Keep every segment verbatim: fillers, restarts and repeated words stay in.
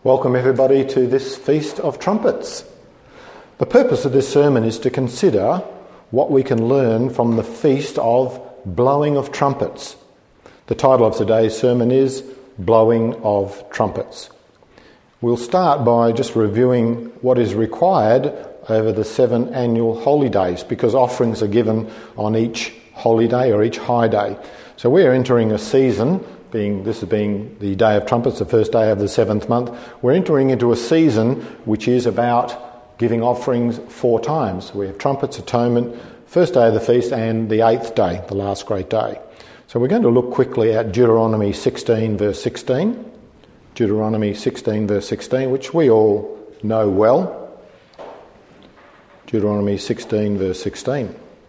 Welcome everybody to this Feast of Trumpets. The purpose of this sermon is to consider what we can learn from the Feast of Blowing of Trumpets. The title of today's sermon is Blowing of Trumpets. We'll start by just reviewing what is required over the seven annual holy days, because offerings are given on each holy day or each high day. So we're entering a season, being this is being the Day of Trumpets, the first day of the seventh month. We're entering into a season which is about giving offerings four times. We have trumpets, atonement, first day of the feast, and the eighth day, the last great day. So we're going to look quickly at Deuteronomy sixteen, verse sixteen. Deuteronomy sixteen, verse sixteen, which we all know well. Deuteronomy sixteen, verse sixteen.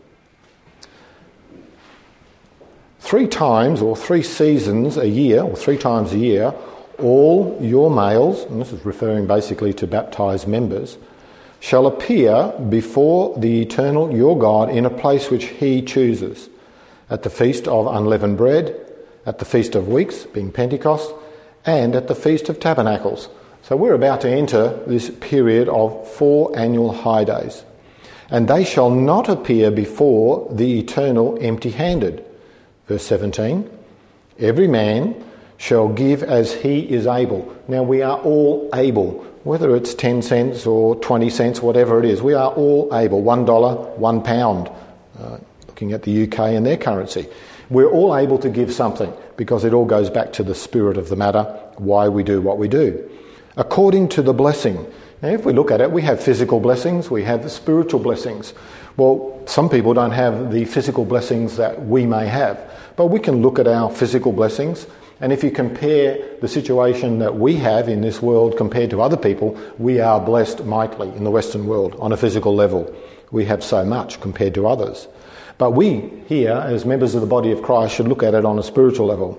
Three times or three seasons a year, or three times a year, all your males, and this is referring basically to baptised members, shall appear before the eternal your God in a place which he chooses, at the feast of unleavened bread, at the feast of weeks, being Pentecost, and at the feast of tabernacles. So we're about to enter this period of four annual high days. And they shall not appear before the eternal empty-handed. Verse seventeen, every man shall give as he is able. Now we are all able, whether it's ten cents or twenty cents, whatever it is, we are all able. One dollar, one pound, uh, looking at the U K and their currency. We're all able to give something because it all goes back to the spirit of the matter, why we do what we do. According to the blessing. Now if we look at it, we have physical blessings, we have spiritual blessings. Well, some people don't have the physical blessings that we may have, but we can look at our physical blessings, and if you compare the situation that we have in this world compared to other people, we are blessed mightily in the Western world on a physical level. We have so much compared to others. But we here, as members of the body of Christ, should look at it on a spiritual level,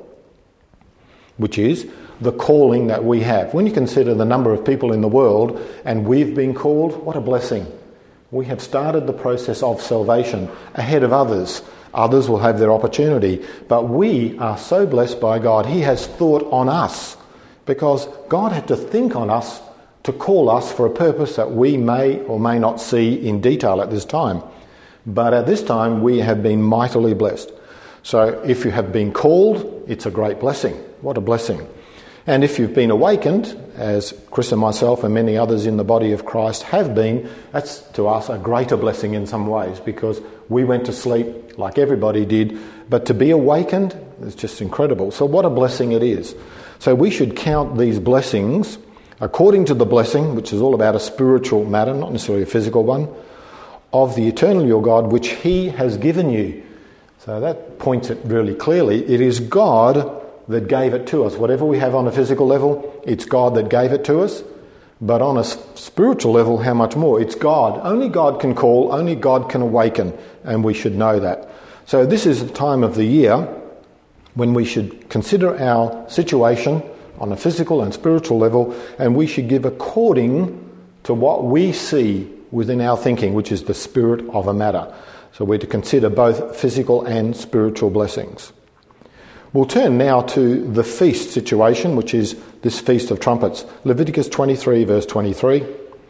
which is the calling that we have. When you consider the number of people in the world and we've been called, what a blessing. We have started the process of salvation ahead of others. Others will have their opportunity. But we are so blessed by God. He has thought on us because God had to think on us to call us for a purpose that we may or may not see in detail at this time. But at this time, we have been mightily blessed. So if you have been called, it's a great blessing. What a blessing. And if you've been awakened, as Chris and myself and many others in the body of Christ have been, that's to us a greater blessing in some ways, because we went to sleep like everybody did, but to be awakened is just incredible. So what a blessing it is. So we should count these blessings according to the blessing, which is all about a spiritual matter, not necessarily a physical one, of the eternal your God, which he has given you. So that points it really clearly. It is God that gave it to us. Whatever we have on a physical level, it's God that gave it to us. But on a spiritual level, how much more? It's God. Only God can call, only God can awaken, and we should know that. So this is the time of the year when we should consider our situation on a physical and spiritual level, and we should give according to what we see within our thinking, which is the spirit of a matter. So we're to consider both physical and spiritual blessings. We'll turn now to the feast situation, which is this Feast of Trumpets. Leviticus twenty-three, verse twenty-three.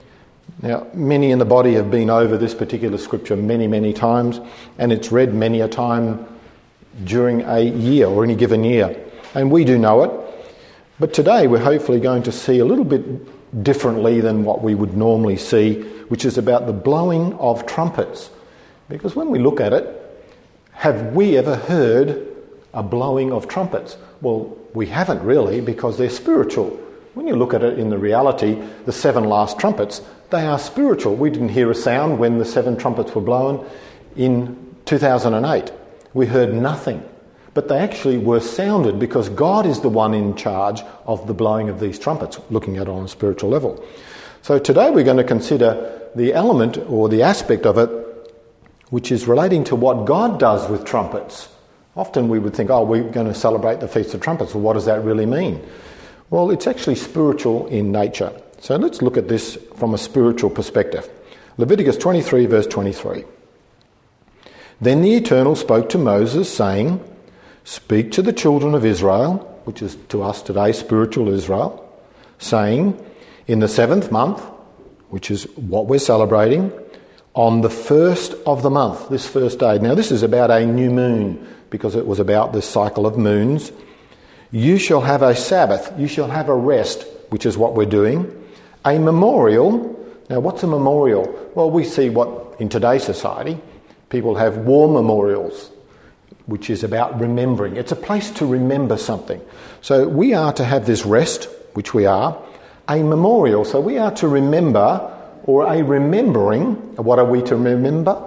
Now, many in the body have been over this particular scripture many, many times, and it's read many a time during a year or any given year. And we do know it. But today we're hopefully going to see a little bit differently than what we would normally see, which is about the blowing of trumpets. Because when we look at it, have we ever heard a blowing of trumpets? Well, we haven't really, because they're spiritual. When you look at it in the reality, the seven last trumpets, they are spiritual. We didn't hear a sound when the seven trumpets were blown in two thousand eight. We heard nothing. But they actually were sounded because God is the one in charge of the blowing of these trumpets, looking at it on a spiritual level. So today we're going to consider the element or the aspect of it which is relating to what God does with trumpets. Often we would think, oh, we're going to celebrate the Feast of Trumpets. Well, what does that really mean? Well, it's actually spiritual in nature. So let's look at this from a spiritual perspective. Leviticus twenty-three, verse twenty-three. Then the Eternal spoke to Moses, saying, speak to the children of Israel, which is to us today spiritual Israel, saying, in the seventh month, which is what we're celebrating, on the first of the month, this first day. Now this is about a new moon, because it was about this cycle of moons. You shall have a Sabbath, you shall have a rest, which is what we're doing. A memorial. Now what's a memorial? Well, we see what in today's society, people have war memorials, which is about remembering. It's a place to remember something. So we are to have this rest, which we are, a memorial. So we are to remember, or a remembering, what are we to remember?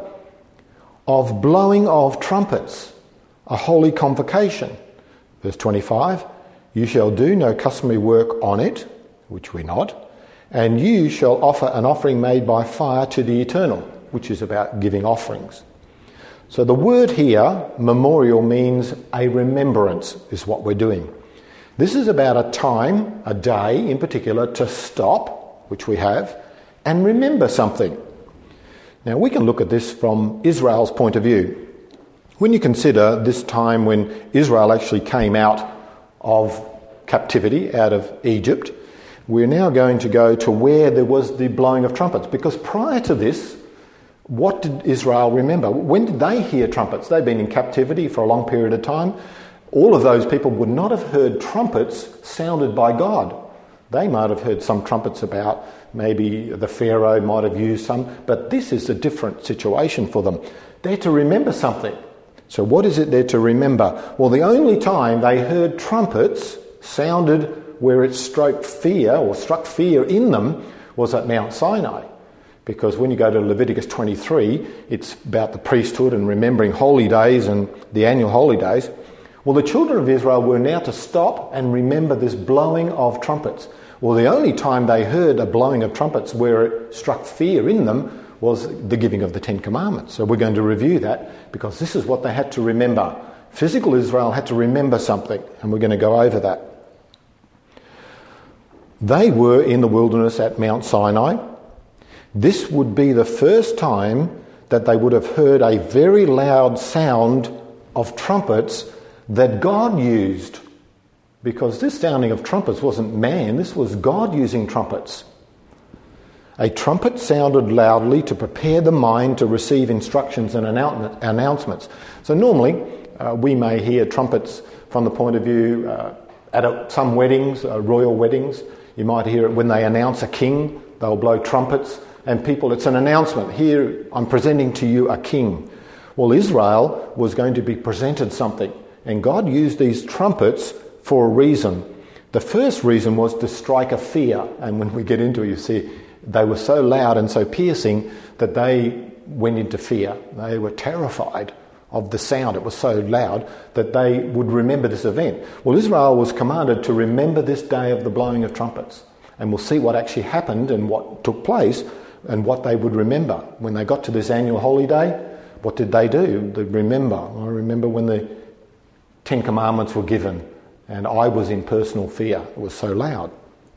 Of blowing of trumpets, a holy convocation. Verse twenty-five, you shall do no customary work on it, which we're not, and you shall offer an offering made by fire to the Eternal, which is about giving offerings. So the word here, memorial, means a remembrance, is what we're doing. This is about a time, a day in particular, to stop, which we have, and remember something. Now we can look at this from Israel's point of view. When you consider this time when Israel actually came out of captivity, out of Egypt, we're now going to go to where there was the blowing of trumpets. Because prior to this, what did Israel remember? When did they hear trumpets? They'd been in captivity for a long period of time. All of those people would not have heard trumpets sounded by God. They might have heard some trumpets about, maybe the Pharaoh might have used some, but this is a different situation for them. They're to remember something. So what is it they're to remember? Well, the only time they heard trumpets sounded where it stroked fear or struck fear in them was at Mount Sinai. Because when you go to Leviticus twenty-three, it's about the priesthood and remembering holy days and the annual holy days. Well, the children of Israel were now to stop and remember this blowing of trumpets. Well, the only time they heard a blowing of trumpets where it struck fear in them was the giving of the Ten Commandments. So we're going to review that because this is what they had to remember. Physical Israel had to remember something, and we're going to go over that. They were in the wilderness at Mount Sinai. This would be the first time that they would have heard a very loud sound of trumpets that God used. Because this sounding of trumpets wasn't man, this was God using trumpets. A trumpet sounded loudly to prepare the mind to receive instructions and announcements. So normally uh, we may hear trumpets from the point of view uh, at a, some weddings, uh, royal weddings. You might hear it when they announce a king, they'll blow trumpets. And people, it's an announcement. Here, I'm presenting to you a king. Well, Israel was going to be presented something. And God used these trumpets for a reason. The first reason was to strike a fear. And when we get into it, you see, they were so loud and so piercing that they went into fear. They were terrified of the sound. It was so loud that they would remember this event. Well, Israel was commanded to remember this day of the blowing of trumpets. And we'll see what actually happened and what took place and what they would remember. When they got to this annual holiday, what did they do? They remember. I remember when the Ten Commandments were given and I was in personal fear. It was so loud.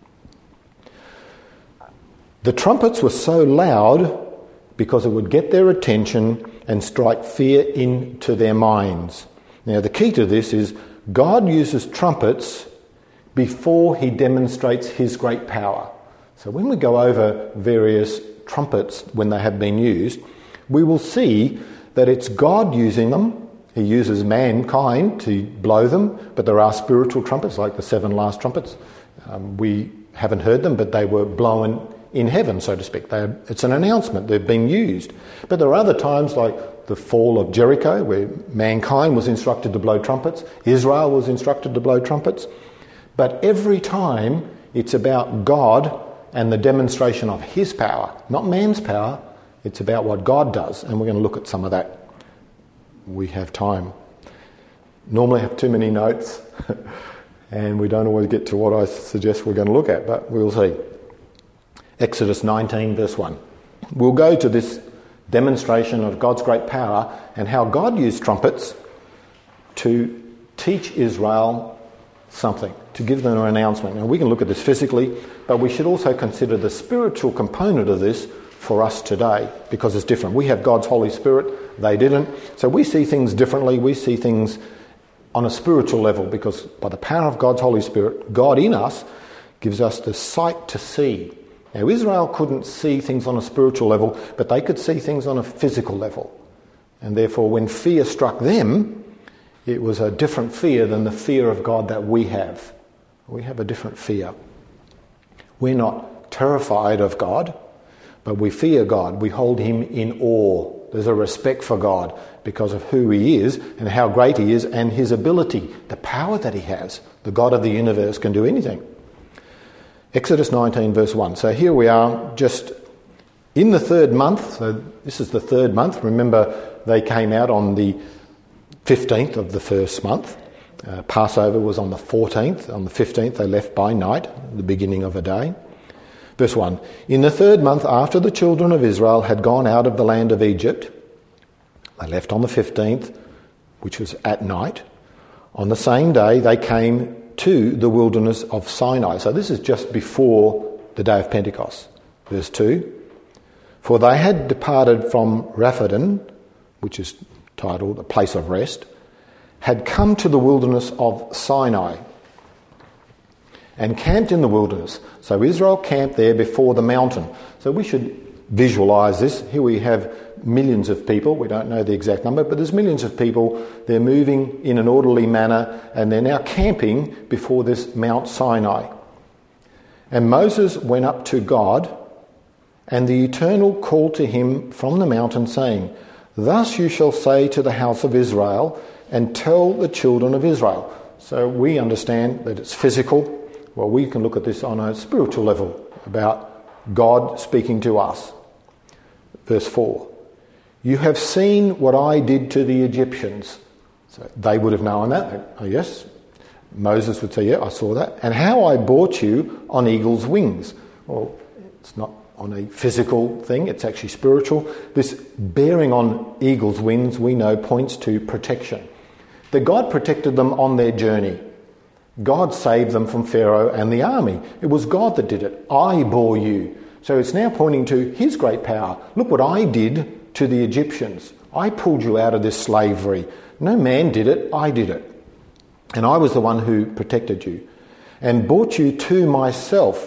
The trumpets were so loud because it would get their attention and strike fear into their minds. Now, the key to this is God uses trumpets before he demonstrates his great power. So when we go over various trumpets when they have been used, we will see that it's God using them. He uses mankind to blow them, but there are spiritual trumpets like the seven last trumpets. Um, we haven't heard them, but they were blown in heaven, so to speak. They, it's an announcement. They've been used. But there are other times like the fall of Jericho where mankind was instructed to blow trumpets. Israel was instructed to blow trumpets. But every time it's about God and the demonstration of his power, not man's power. It's about what God does, and we're going to look at some of that. We have time. Normally I have too many notes, and we don't always get to what I suggest we're going to look at, but we'll see. Exodus nineteen, verse one. We'll go to this demonstration of God's great power and how God used trumpets to teach Israel something, to give them an announcement. Now we can look at this physically, but we should also consider the spiritual component of this for us today, because it's different. We have God's Holy Spirit, they didn't. So we see things differently, we see things on a spiritual level, because by the power of God's Holy Spirit, God in us gives us the sight to see. Now, Israel couldn't see things on a spiritual level, but they could see things on a physical level. And therefore, when fear struck them, it was a different fear than the fear of God that we have. We have a different fear. We're not terrified of God, but we fear God. We hold him in awe. There's a respect for God because of who he is and how great he is and his ability, the power that he has. The God of the universe can do anything. Exodus nineteen verse one. So here we are just in the third month. So this is the third month. Remember, they came out on the fifteenth of the first month. Uh, Passover was on the fourteenth. On the fifteenth they left by night, the beginning of a day. Verse one. In the third month after the children of Israel had gone out of the land of Egypt, they left on the fifteenth, which was at night. On the same day they came to the wilderness of Sinai. So this is just before the day of Pentecost. Verse two. For they had departed from Rephidim, which is titled a place of rest, had come to the wilderness of Sinai and camped in the wilderness. So Israel camped there before the mountain. So we should visualise this. Here we have millions of people. We don't know the exact number, but there's millions of people. They're moving in an orderly manner and they're now camping before this Mount Sinai. And Moses went up to God, and the Eternal called to him from the mountain, saying, Thus you shall say to the house of Israel, and tell the children of Israel. So we understand that it's physical. Well, we can look at this on a spiritual level, about God speaking to us. Verse four. You have seen what I did to the Egyptians. So they would have known that. Oh yes. Moses would say, yeah, I saw that. And how I brought you on eagle's wings. Well, it's not on a physical thing, it's actually spiritual. This bearing on eagle's wings, we know, points to protection. That God protected them on their journey. God saved them from Pharaoh and the army. It was God that did it. I bore you. So it's now pointing to his great power. Look what I did to the Egyptians. I pulled you out of this slavery. No man did it, I did it. And I was the one who protected you and brought you to myself.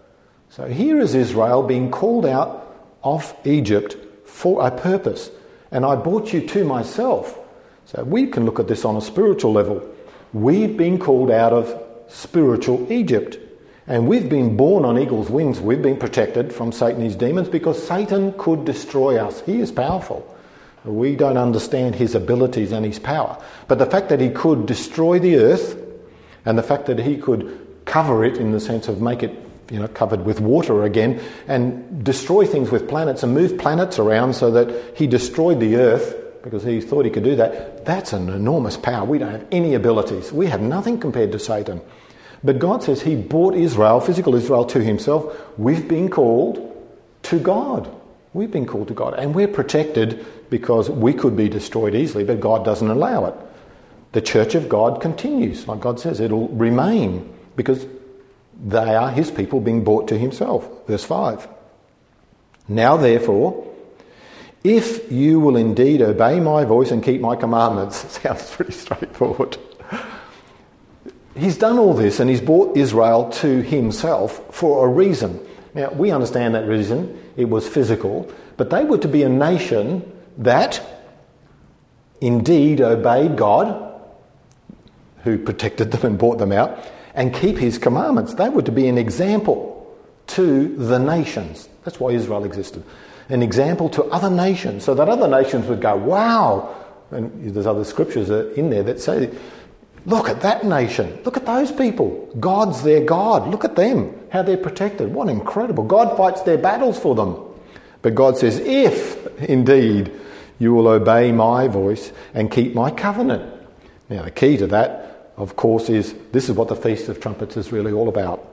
So here is Israel being called out of Egypt for a purpose. And I brought you to myself. So we can look at this on a spiritual level. We've been called out of spiritual Egypt. And we've been born on eagle's wings. We've been protected from Satan and his demons because Satan could destroy us. He is powerful. We don't understand his abilities and his power. But the fact that he could destroy the earth and the fact that he could cover it in the sense of make it, you know, covered with water again and destroy things with planets and move planets around so that he destroyed the earth because he thought he could do that, that's an enormous power. We don't have any abilities. We have nothing compared to Satan. But God says he brought Israel, physical Israel, to himself. We've been called to God. We've been called to God. And we're protected because we could be destroyed easily, but God doesn't allow it. The church of God continues. Like God says, it'll remain because they are his people being brought to himself. Verse five. Now therefore, if you will indeed obey my voice and keep my commandments. Sounds pretty straightforward. He's done all this and he's brought Israel to himself for a reason. Now, we understand that reason. It was physical. But they were to be a nation that indeed obeyed God, who protected them and brought them out, and keep his commandments. They were to be an example to the nations. That's why Israel existed. An example to other nations, so that other nations would go, wow. And there's other scriptures in there that say, look at that nation. Look at those people. God's their God. Look at them, how they're protected. What incredible. God fights their battles for them. But God says, if indeed you will obey my voice and keep my covenant. Now, the key to that, of course, is this is what the Feast of Trumpets is really all about.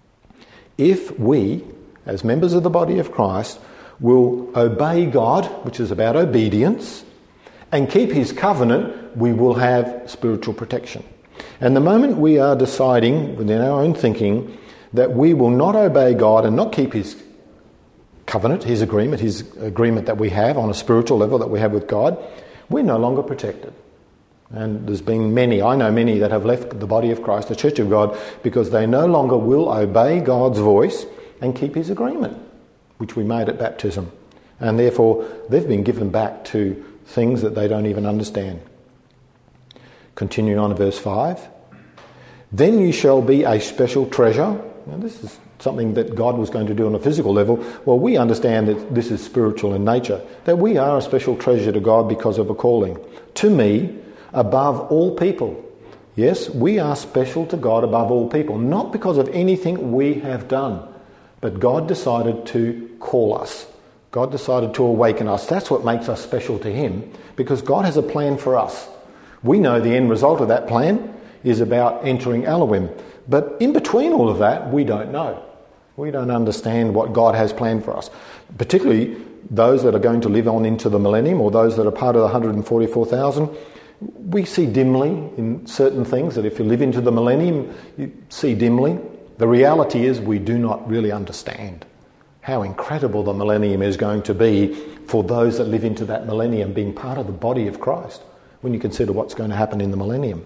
If we, as members of the body of Christ, will obey God, which is about obedience, and keep his covenant, we will have spiritual protection. And the moment we are deciding within our own thinking that we will not obey God and not keep his covenant, his agreement, his agreement that we have on a spiritual level that we have with God, we're no longer protected. And there's been many, I know many that have left the body of Christ, the Church of God, because they no longer will obey God's voice and keep his agreement, which we made at baptism. And therefore, they've been given back to things that they don't even understand. Continuing on to verse five. Then you shall be a special treasure. Now, this is something that God was going to do on a physical level. Well, we understand that this is spiritual in nature, that we are a special treasure to God because of a calling. To me, above all people. Yes, we are special to God above all people, not because of anything we have done, but God decided to call us. God decided to awaken us. That's what makes us special to him, because God has a plan for us. We know the end result of that plan is about entering Elohim. But in between all of that, we don't know. We don't understand what God has planned for us. Particularly those that are going to live on into the millennium, or those that are part of the one hundred forty-four thousand. We see dimly in certain things, that if you live into the millennium, you see dimly. The reality is we do not really understand how incredible the millennium is going to be for those that live into that millennium, being part of the body of Christ, when you consider what's going to happen in the millennium.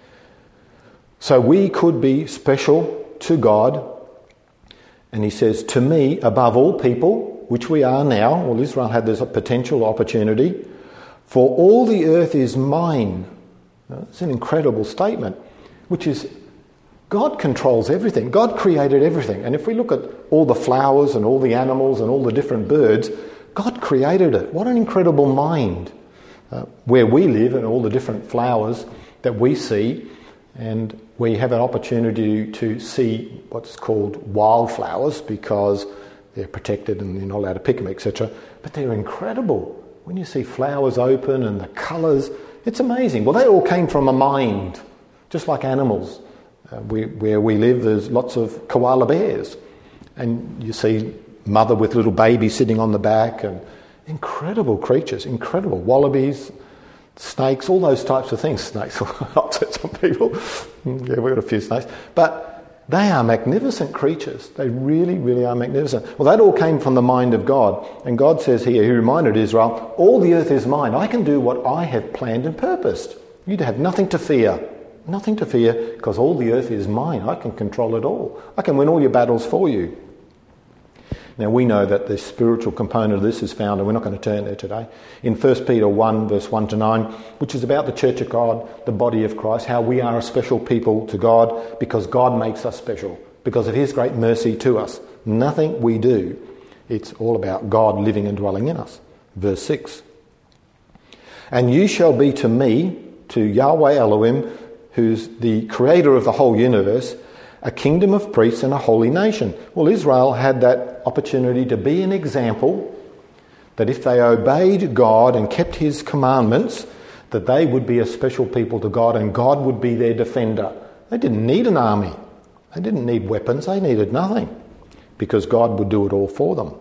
So we could be special to God, and he says, to me, above all people, which we are now. Well, Israel had this potential opportunity. For all the earth is mine. It's an incredible statement, which is God controls everything. God created everything. And if we look at all the flowers and all the animals and all the different birds, God created it. What an incredible mind. Uh, where we live and all the different flowers that we see, and we have an opportunity to see what's called wildflowers because they're protected and you're not allowed to pick them, et cetera. But they're incredible. When you see flowers open and the colours, it's amazing. Well, they all came from a mind, just like animals. Uh, we, where we live, there's lots of koala bears. And you see mother with little baby sitting on the back, and incredible creatures, incredible. Wallabies, snakes, all those types of things. Snakes will upset some people. Yeah, we've got a few snakes. But they are magnificent creatures. They really, really are magnificent. Well, that all came from the mind of God. And God says here, he reminded Israel, all the earth is mine. I can do what I have planned and purposed. You'd have nothing to fear. Nothing to fear, because all the earth is mine. I can control it all. I can win all your battles for you. Now, we know that the spiritual component of this is found, and we're not going to turn there today, in First Peter one, verse one to nine, which is about the Church of God, the body of Christ, how we are a special people to God because God makes us special, because of his great mercy to us. Nothing we do. It's all about God living and dwelling in us. Verse six. And you shall be to me, to Yahweh Elohim, who's the creator of the whole universe, a kingdom of priests and a holy nation. Well, Israel had that opportunity to be an example that if they obeyed God and kept his commandments, that they would be a special people to God and God would be their defender. They didn't need an army. They didn't need weapons. They needed nothing, because God would do it all for them.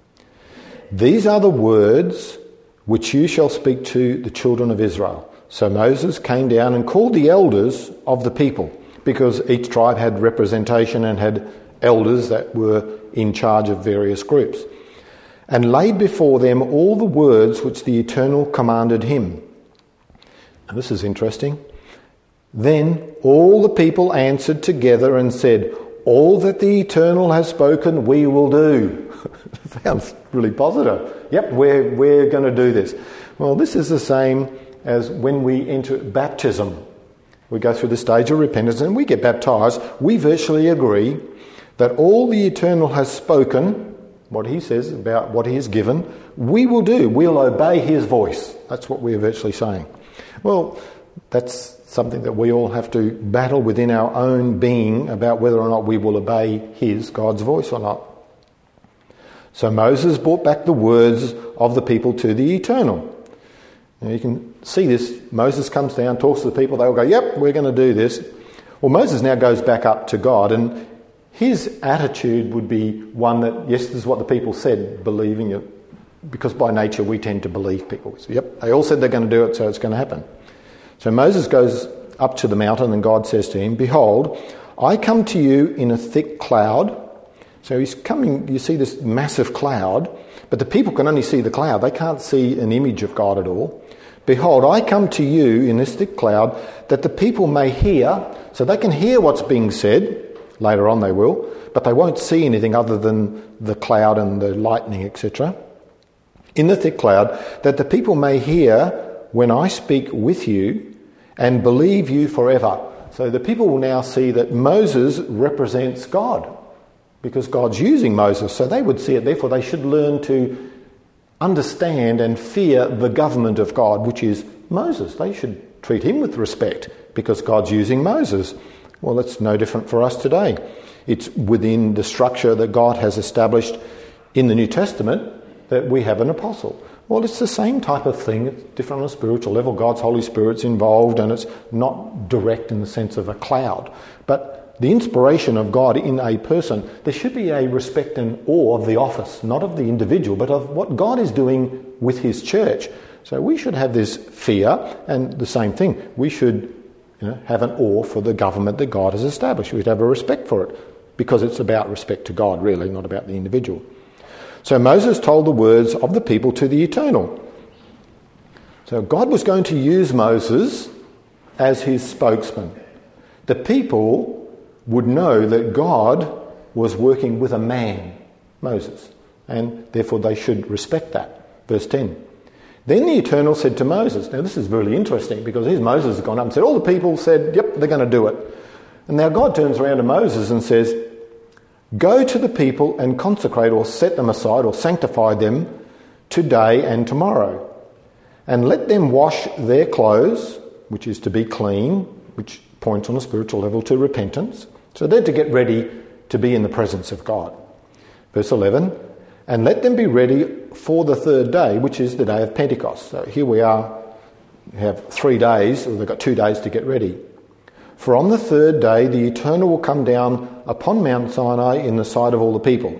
These are the words which you shall speak to the children of Israel. So Moses came down and called the elders of the people, because each tribe had representation and had elders that were in charge of various groups, and laid before them all the words which the Eternal commanded him. And this is interesting. Then all the people answered together and said, all that the Eternal has spoken we will do. Sounds really positive. Yep, we're, we're going to do this. Well, this is the same as when we enter baptism. We go through the stage of repentance and we get baptised. We virtually agree that all the Eternal has spoken, what he says about what he has given, we will do. We'll obey his voice. That's what we're virtually saying. Well, that's something that we all have to battle within our own being about whether or not we will obey his, God's voice or not. So Moses brought back the words of the people to the Eternal. Now you can see this. Moses comes down, talks to the people. They all go, yep, we're going to do this. Well, Moses now goes back up to God, and his attitude would be one that, yes, this is what the people said, believing it, because by nature we tend to believe people. So, yep, they all said they're going to do it, so it's going to happen. So Moses goes up to the mountain, and God says to him, behold, I come to you in a thick cloud. So he's coming, you see this massive cloud, but the people can only see the cloud. They can't see an image of God at all. Behold, I come to you in this thick cloud, that the people may hear, so they can hear what's being said. Later on they will, but they won't see anything other than the cloud and the lightning, et cetera. In the thick cloud, that the people may hear when I speak with you and believe you forever. So the people will now see that Moses represents God, because God's using Moses, so they would see it. Therefore, they should learn to understand and fear the government of God, which is Moses. They should treat him with respect because God's using Moses. Well, it's no different for us today. It's within the structure that God has established in the New Testament that we have an apostle. Well, it's the same type of thing. It's different on a spiritual level. God's Holy Spirit's involved, and it's not direct in the sense of a cloud. But the inspiration of God in a person, there should be a respect and awe of the office, not of the individual, but of what God is doing with his church. So we should have this fear, and the same thing. We should you know, have an awe for the government that God has established. We'd have a respect for it, because it's about respect to God, really, not about the individual. So Moses told the words of the people to the Eternal. So God was going to use Moses as his spokesman. The people would know that God was working with a man, Moses, and therefore they should respect that. Verse ten. Then the Eternal said to Moses, now this is really interesting, because here's Moses has gone up and said, all the people said, yep, they're going to do it. And now God turns around to Moses and says, go to the people and consecrate or set them aside or sanctify them today and tomorrow, and let them wash their clothes, which is to be clean, which points on a spiritual level to repentance. So they're to get ready to be in the presence of God. Verse eleven, and let them be ready for the third day, which is the day of Pentecost. So here we are, we have three days, or they've got two days to get ready. For on the third day the Eternal will come down upon Mount Sinai in the sight of all the people.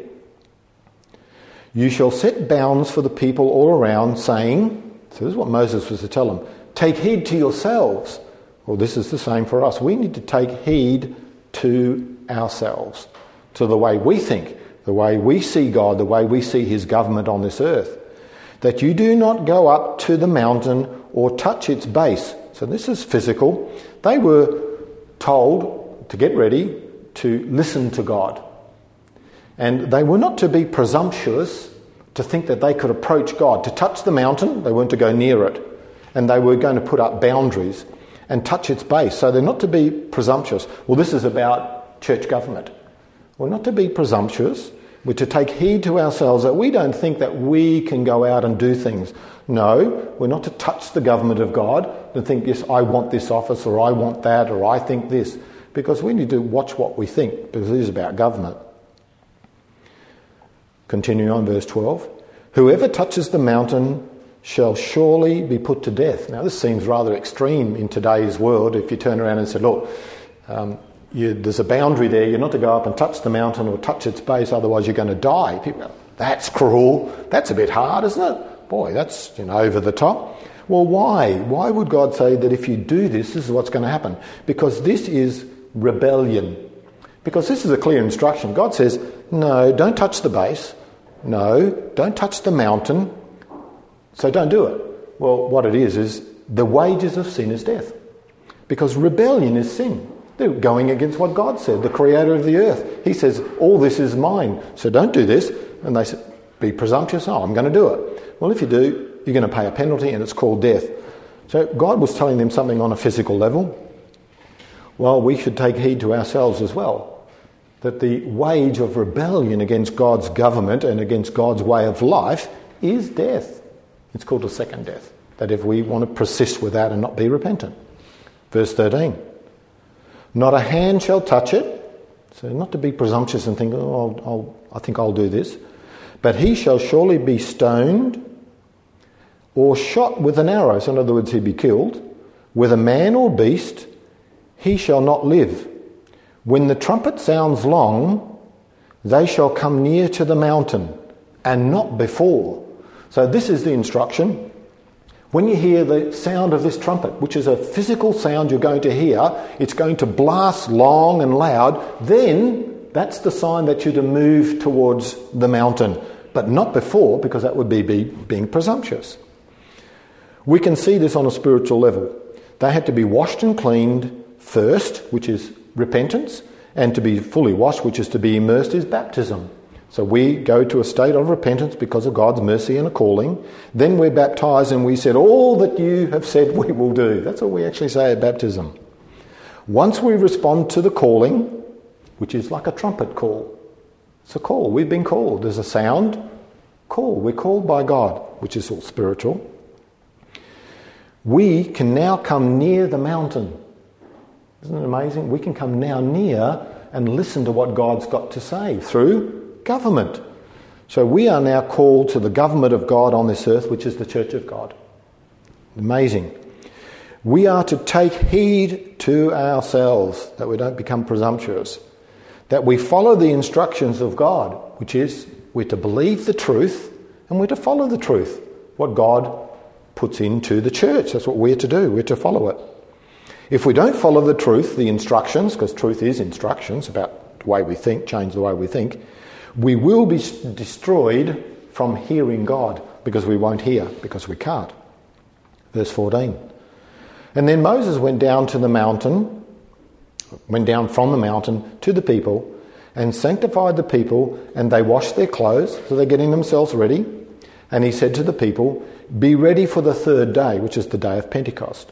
You shall set bounds for the people all around, saying, so this is what Moses was to tell them, take heed to yourselves. Well, this is the same for us. We need to take heed to ourselves, to the way we think, the way we see God, the way we see his government on this earth, that you do not go up to the mountain or touch its base. So this is physical. They were told to get ready to listen to God. And they were not to be presumptuous to think that they could approach God. To touch the mountain, they weren't to go near it. And they were going to put up boundaries and touch its base. So they're not to be presumptuous. Well, this is about church government. We're not to be presumptuous. We're to take heed to ourselves that we don't think that we can go out and do things. No, we're not to touch the government of God and think, yes, I want this office, or I want that, or I think this. Because we need to watch what we think, because it is about government. Continuing on, verse twelve. Whoever touches the mountain shall surely be put to death. Now, this seems rather extreme in today's world. If you turn around and say, look, um, you, there's a boundary there. You're not to go up and touch the mountain or touch its base, otherwise you're going to die. People go, that's cruel. That's a bit hard, isn't it? Boy, that's you know over the top. Well, why? Why would God say that if you do this, this is what's going to happen? Because this is rebellion. Because this is a clear instruction. God says, no, don't touch the base. No, don't touch the mountain. So don't do it. Well, what it is, is the wages of sin is death. Because rebellion is sin. They're going against what God said, the creator of the earth. He says, all this is mine, so don't do this. And they said, be presumptuous. Oh, I'm going to do it. Well, if you do, you're going to pay a penalty, and it's called death. So God was telling them something on a physical level. Well, we should take heed to ourselves as well, that the wage of rebellion against God's government and against God's way of life is death. It's called a second death, that if we want to persist with that and not be repentant. Verse thirteen. Not a hand shall touch it. So not to be presumptuous and think, oh, I'll, I'll, I think I'll do this. But he shall surely be stoned or shot with an arrow. So in other words, he'd be killed. With a man or beast, he shall not live. When the trumpet sounds long, they shall come near to the mountain, and not before. So this is the instruction. When you hear the sound of this trumpet, which is a physical sound you're going to hear, it's going to blast long and loud, then that's the sign that you're to move towards the mountain. But not before, because that would be, be being presumptuous. We can see this on a spiritual level. They had to be washed and cleaned first, which is repentance, and to be fully washed, which is to be immersed, is baptism. So we go to a state of repentance because of God's mercy and a calling. Then we're baptised and we said, all that you have said we will do. That's what we actually say at baptism. Once we respond to the calling, which is like a trumpet call. It's a call. We've been called. There's a sound. Call. We're called by God, which is all spiritual. We can now come near the mountain. Isn't it amazing? We can come now near and listen to what God's got to say through government. So we are now called to the government of God on this earth, which is the Church of God. Amazing. We are to take heed to ourselves, that we don't become presumptuous, that we follow the instructions of God, which is we're to believe the truth and we're to follow the truth, what God puts into the church. That's what we're to do. We're to follow it. If we don't follow the truth, the instructions, because truth is instructions about the way we think, change the way we think, we will be destroyed from hearing God, because we won't hear, because we can't. Verse fourteen. And then Moses went down to the mountain, went down from the mountain to the people, and sanctified the people, and they washed their clothes, so they're getting themselves ready. And he said to the people, be ready for the third day, which is the day of Pentecost.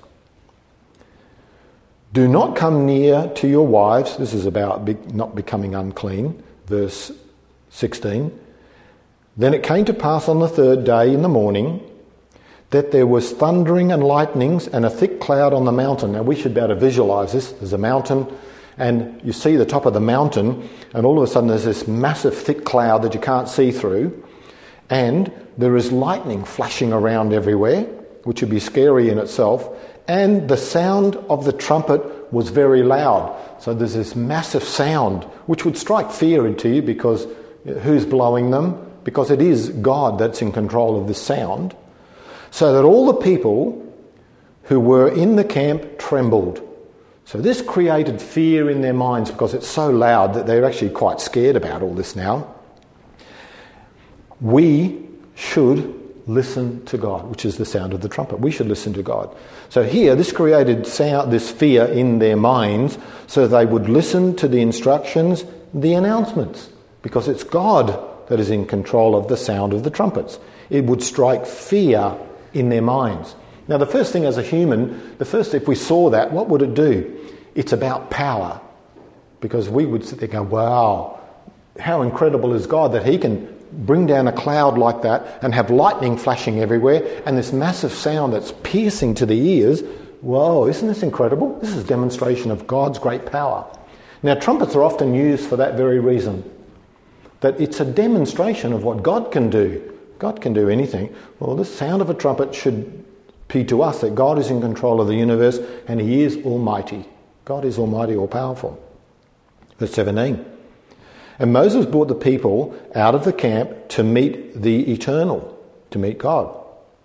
Do not come near to your wives. This is about be- not becoming unclean. Verse sixteen. Then it came to pass on the third day in the morning that there was thundering and lightnings and a thick cloud on the mountain. Now we should be able to visualise this. There's a mountain and you see the top of the mountain and all of a sudden there's this massive thick cloud that you can't see through, and there is lightning flashing around everywhere, which would be scary in itself, and the sound of the trumpet was very loud. So there's this massive sound which would strike fear into you, because who's blowing them? Because it is God that's in control of this sound. So that all the people who were in the camp trembled. So this created fear in their minds, because it's so loud that they're actually quite scared about all this now. We should listen to God, which is the sound of the trumpet. We should listen to God. So here, this created sound, this fear in their minds, so they would listen to the instructions, the announcements, because it's God that is in control of the sound of the trumpets. It would strike fear in their minds. Now, the first thing as a human, the first, if we saw that, what would it do? It's about power, because we would sit there and go, wow, how incredible is God that he can bring down a cloud like that and have lightning flashing everywhere and this massive sound that's piercing to the ears. Whoa, isn't this incredible? This is a demonstration of God's great power. Now, trumpets are often used for that very reason, that it's a demonstration of what God can do. God can do anything. Well, the sound of a trumpet should be to us that God is in control of the universe and he is almighty. God is almighty, all-powerful. Verse seventeen. And Moses brought the people out of the camp to meet the Eternal, to meet God.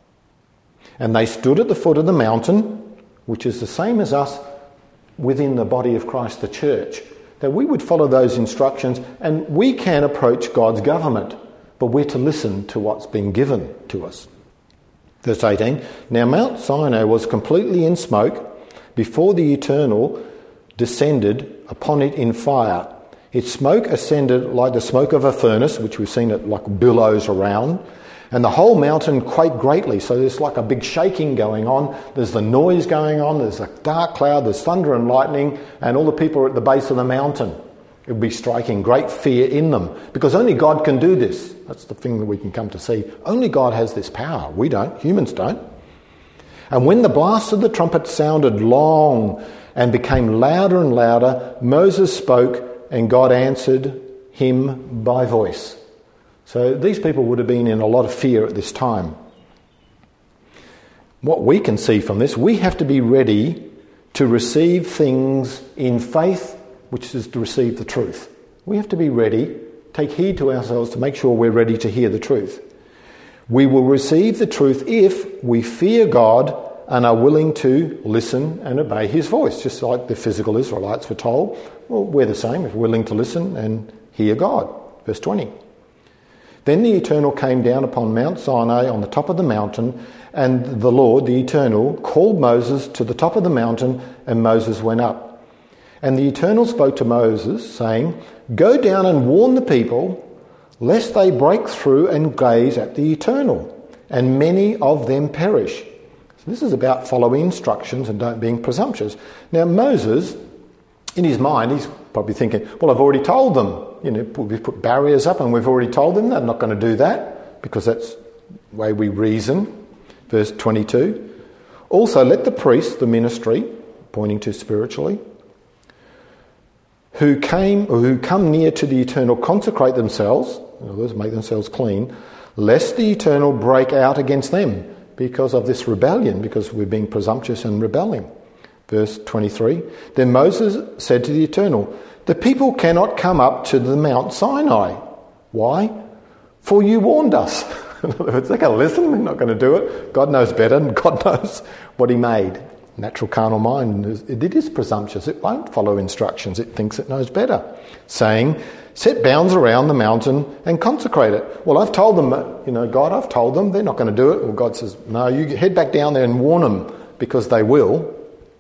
And they stood at the foot of the mountain, which is the same as us within the body of Christ, the church, that we would follow those instructions, and we can approach God's government, but we're to listen to what's been given to us. Verse eighteen, now Mount Sinai was completely in smoke before the Eternal descended upon it in fire. Its smoke ascended like the smoke of a furnace, which we've seen it like billows around, and the whole mountain quaked greatly. So there's like a big shaking going on. There's the noise going on. There's a dark cloud. There's thunder and lightning, and all the people are at the base of the mountain. It would be striking great fear in them, because only God can do this. That's the thing that we can come to see. Only God has this power. We don't. Humans don't. And when the blast of the trumpet sounded long and became louder and louder, Moses spoke, and God answered him by voice. So these people would have been in a lot of fear at this time. What we can see from this, we have to be ready to receive things in faith, which is to receive the truth. We have to be ready, take heed to ourselves to make sure we're ready to hear the truth. We will receive the truth if we fear God and are willing to listen and obey his voice, just like the physical Israelites were told. Well, we're the same, if we're willing to listen and hear God. Verse twenty. Then the Eternal came down upon Mount Sinai on the top of the mountain, and the Lord, the Eternal, called Moses to the top of the mountain, and Moses went up. And the Eternal spoke to Moses, saying, Go down and warn the people, lest they break through and gaze at the Eternal, and many of them perish. So this is about following instructions and don't being presumptuous. Now Moses, in his mind, he's probably thinking, well, I've already told them. You know, we've put barriers up and we've already told them they're not going to do that, because that's the way we reason. Verse twenty-two. Also let the priests, the ministry, pointing to spiritually, who came or who come near to the Eternal consecrate themselves, in other words, make themselves clean, lest the Eternal break out against them because of this rebellion, because we're being presumptuous and rebelling. Verse twenty-three. Then Moses said to the Eternal, The people cannot come up to the Mount Sinai. Why? For you warned us. In other words, they're going to listen, they're not going to do it. God knows better, and God knows what he made. Natural carnal mind, it is presumptuous. It won't follow instructions. It thinks it knows better. Saying, set bounds around the mountain and consecrate it. Well, I've told them, you know, God, I've told them, they're not going to do it. Well, God says, no, you head back down there and warn them, because they will.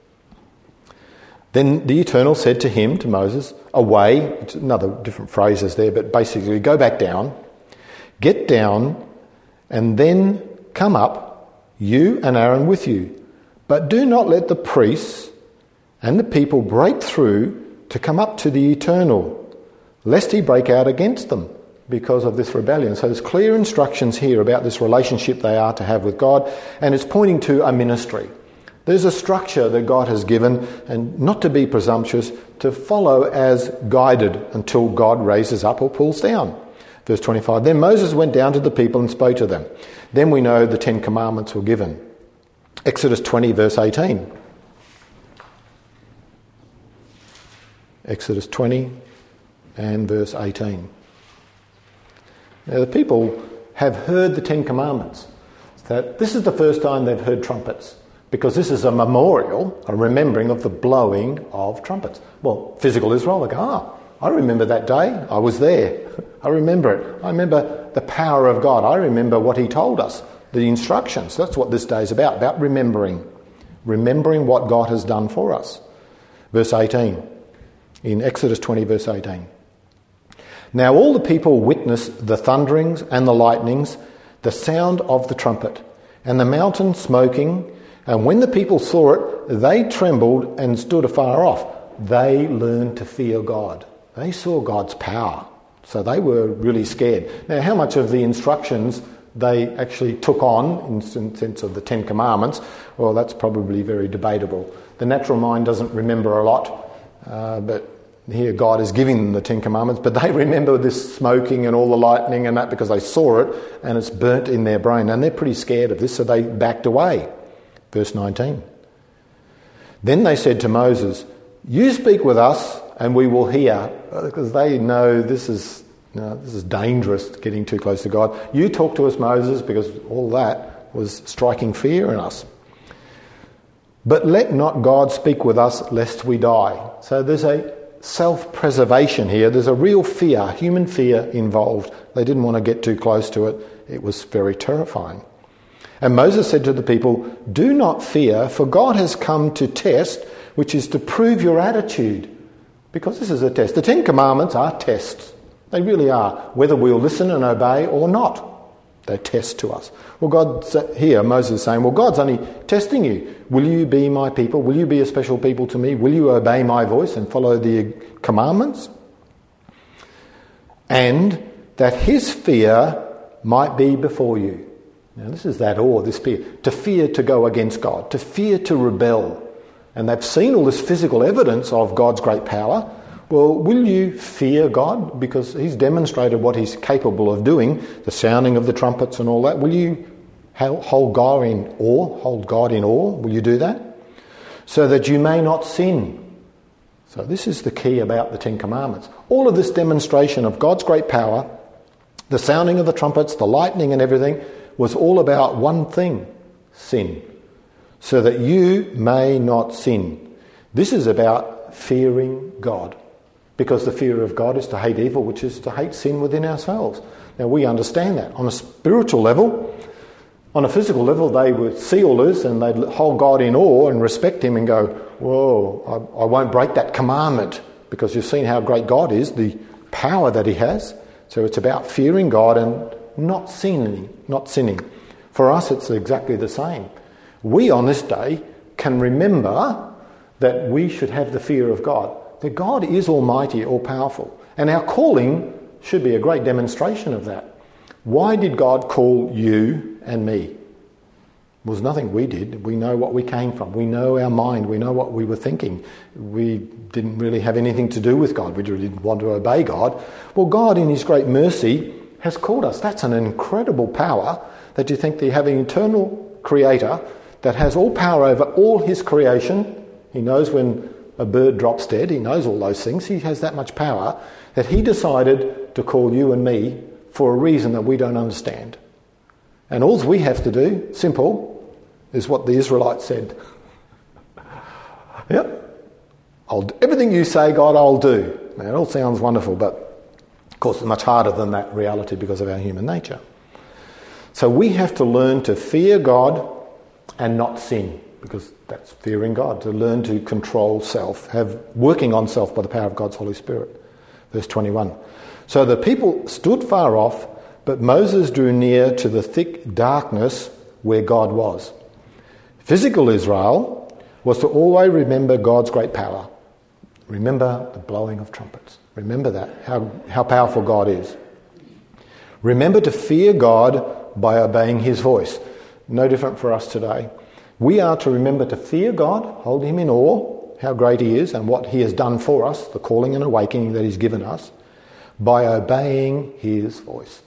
Then the Eternal said to him, to Moses, away, it's another different phrases there, but basically go back down, get down, and then come up, you and Aaron with you. But do not let the priests and the people break through to come up to the Eternal, lest he break out against them because of this rebellion. So there's clear instructions here about this relationship they are to have with God, and it's pointing to a ministry. There's a structure that God has given, and not to be presumptuous, to follow as guided until God raises up or pulls down. Verse twenty-five, then Moses went down to the people and spoke to them. Then we know the Ten Commandments were given. Exodus twenty, verse eighteen. Exodus twenty and verse eighteen. Now the people have heard the Ten Commandments. That this is the first time they've heard trumpets, because this is a memorial, a remembering of the blowing of trumpets. Well, physical Israel, they go, ah, I remember that day. I was there. I remember it. I remember the power of God. I remember what he told us, the instructions. That's what this day is about, about remembering. Remembering what God has done for us. Verse eighteen, in Exodus twenty, verse eighteen. Now all the people witnessed the thunderings and the lightnings, the sound of the trumpet, and the mountain smoking, and when the people saw it, they trembled and stood afar off. They learned to fear God. They saw God's power, so they were really scared. Now, how much of the instructions they actually took on, in the sense of the Ten Commandments, well, that's probably very debatable. The natural mind doesn't remember a lot, uh, but here God is giving them the Ten Commandments, but they remember this smoking and all the lightning and that because they saw it, and it's burnt in their brain, and they're pretty scared of this, so they backed away. Verse nineteen. Then they said to Moses, you speak with us and we will hear, because they know this is you know, this is dangerous, getting too close to God. You talk to us, Moses, because all that was striking fear in us. But let not God speak with us lest we die. So there's a self-preservation here. There's a real fear, human fear involved. They didn't want to get too close to it. It was very terrifying. And Moses said to the people, do not fear, for God has come to test, which is to prove your attitude. Because this is a test. The Ten Commandments are tests. They really are. Whether we'll listen and obey or not. They're tests to us. Well, God, here Moses is saying, well, God's only testing you. Will you be my people? Will you be a special people to me? Will you obey my voice and follow the commandments? And that his fear might be before you. Now this is that awe, this fear. To fear to go against God. To fear to rebel. And they've seen all this physical evidence of God's great power. Well, will you fear God? Because he's demonstrated what he's capable of doing, the sounding of the trumpets and all that. Will you hold God in awe? Hold God in awe? Will you do that? So that you may not sin. So this is the key about the Ten Commandments. All of this demonstration of God's great power, the sounding of the trumpets, the lightning and everything, was all about one thing, sin. So that you may not sin. This is about fearing God. because the fear of God is to hate evil, which is to hate sin within ourselves. Now, we understand that. On a spiritual level, on a physical level, they would see all this and they'd hold God in awe and respect him and go, whoa, I, I won't break that commandment, because you've seen how great God is, the power that he has. So it's about fearing God and not sinning, not sinning. For us, it's exactly the same. We on this day can remember that we should have the fear of God, that God is almighty, all-powerful. And our calling should be a great demonstration of that. Why did God call you and me? It was nothing we did. We know what we came from. We know our mind. We know what we were thinking. We didn't really have anything to do with God. We really didn't want to obey God. Well, God, in his great mercy, has called us. That's an incredible power, that you think that you have an eternal creator that has all power over all his creation. He knows when a bird drops dead. He knows all those things. He has that much power that he decided to call you and me for a reason that we don't understand. And all we have to do, simple, is what the Israelites said. Yep. I'll do everything you say, God, I'll do. Now, it all sounds wonderful, but of course it's much harder than that reality because of our human nature. So we have to learn to fear God and not sin, because that's fearing God, to learn to control self, have working on self by the power of God's Holy Spirit. Verse twenty-one. So the people stood far off, but Moses drew near to the thick darkness where God was. Physical Israel was to always remember God's great power. Remember the blowing of trumpets. Remember that, how, how powerful God is. Remember to fear God by obeying his voice. No different for us today. We are to remember to fear God, hold him in awe, how great he is and what he has done for us, the calling and awakening that he's given us, by obeying his voice.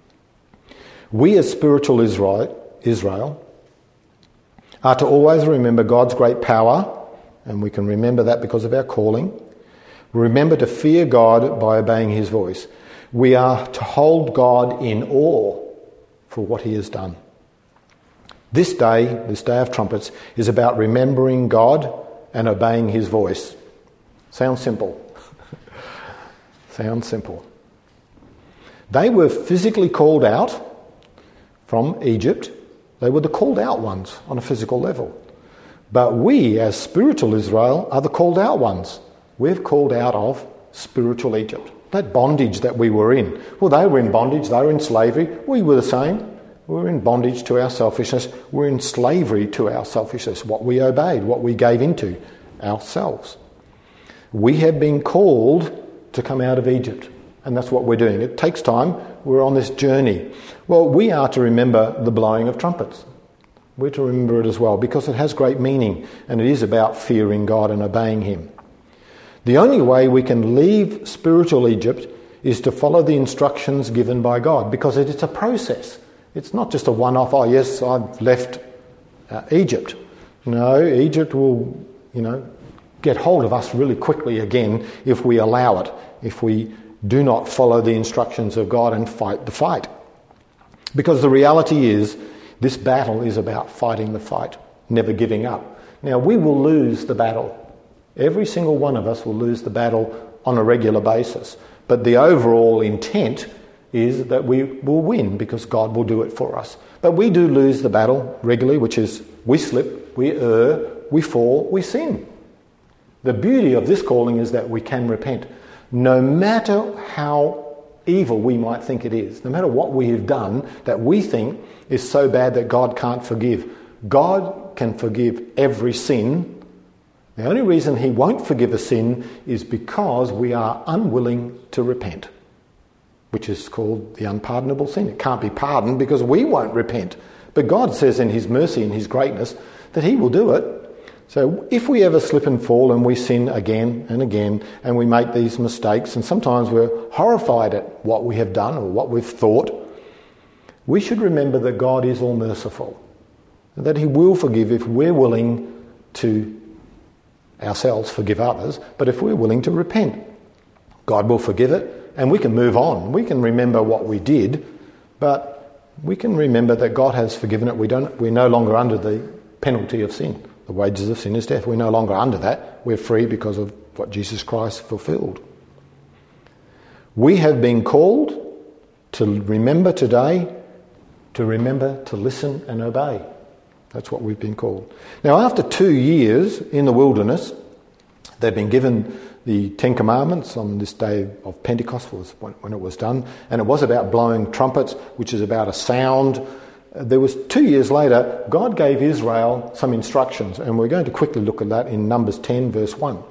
We as spiritual Israel, Israel are to always remember God's great power, and we can remember that because of our calling. Remember to fear God by obeying his voice. We are to hold God in awe for what he has done. This day, this day of trumpets, is about remembering God and obeying his voice. Sounds simple. Sounds simple. They were physically called out from Egypt. They were the called out ones on a physical level. But we, as spiritual Israel, are the called out ones. We've called out of spiritual Egypt. That bondage that we were in. Well, they were in bondage. They were in slavery. We were the same. We were in bondage to our selfishness. We're in slavery to our selfishness. What we obeyed, what we gave into, ourselves. We have been called to come out of Egypt. And that's what we're doing. It takes time. We're on this journey. Well, we are to remember the blowing of trumpets. We're to remember it as well because it has great meaning and it is about fearing God and obeying him. The only way we can leave spiritual Egypt is to follow the instructions given by God, because it is a process. It's not just a one-off, oh yes, I've left uh, Egypt. No, Egypt will, you know, get hold of us really quickly again if we allow it, if we do not follow the instructions of God and fight the fight. Because the reality is, this battle is about fighting the fight, never giving up. Now, we will lose the battle. Every single one of us will lose the battle on a regular basis. But the overall intent is that we will win because God will do it for us. But we do lose the battle regularly, which is we slip, we err, we fall, we sin. The beauty of this calling is that we can repent. No matter how evil we might think it is, no matter what we have done that we think is so bad that God can't forgive, God can forgive every sin. The only reason he won't forgive a sin is because we are unwilling to repent, which is called the unpardonable sin. It can't be pardoned because we won't repent. But God says in his mercy and his greatness that he will do it. So if we ever slip and fall and we sin again and again and we make these mistakes, and sometimes we're horrified at what we have done or what we've thought, we should remember that God is all merciful, and that he will forgive if we're willing to ourselves forgive others, but if we're willing to repent, God will forgive it and we can move on. We can remember what we did, but we can remember that God has forgiven it. We don't, we're no longer under the penalty of sin. The wages of sin is death. We're no longer under that. We're free because of what Jesus Christ fulfilled. We have been called to remember today, to remember to listen and obey. That's what we've been called. Now, after two years in the wilderness, they've been given the Ten Commandments on this day of Pentecost, was when it was done, and it was about blowing trumpets, which is about a sound. There was two years later, God gave Israel some instructions, and we're going to quickly look at that in Numbers ten, verse one.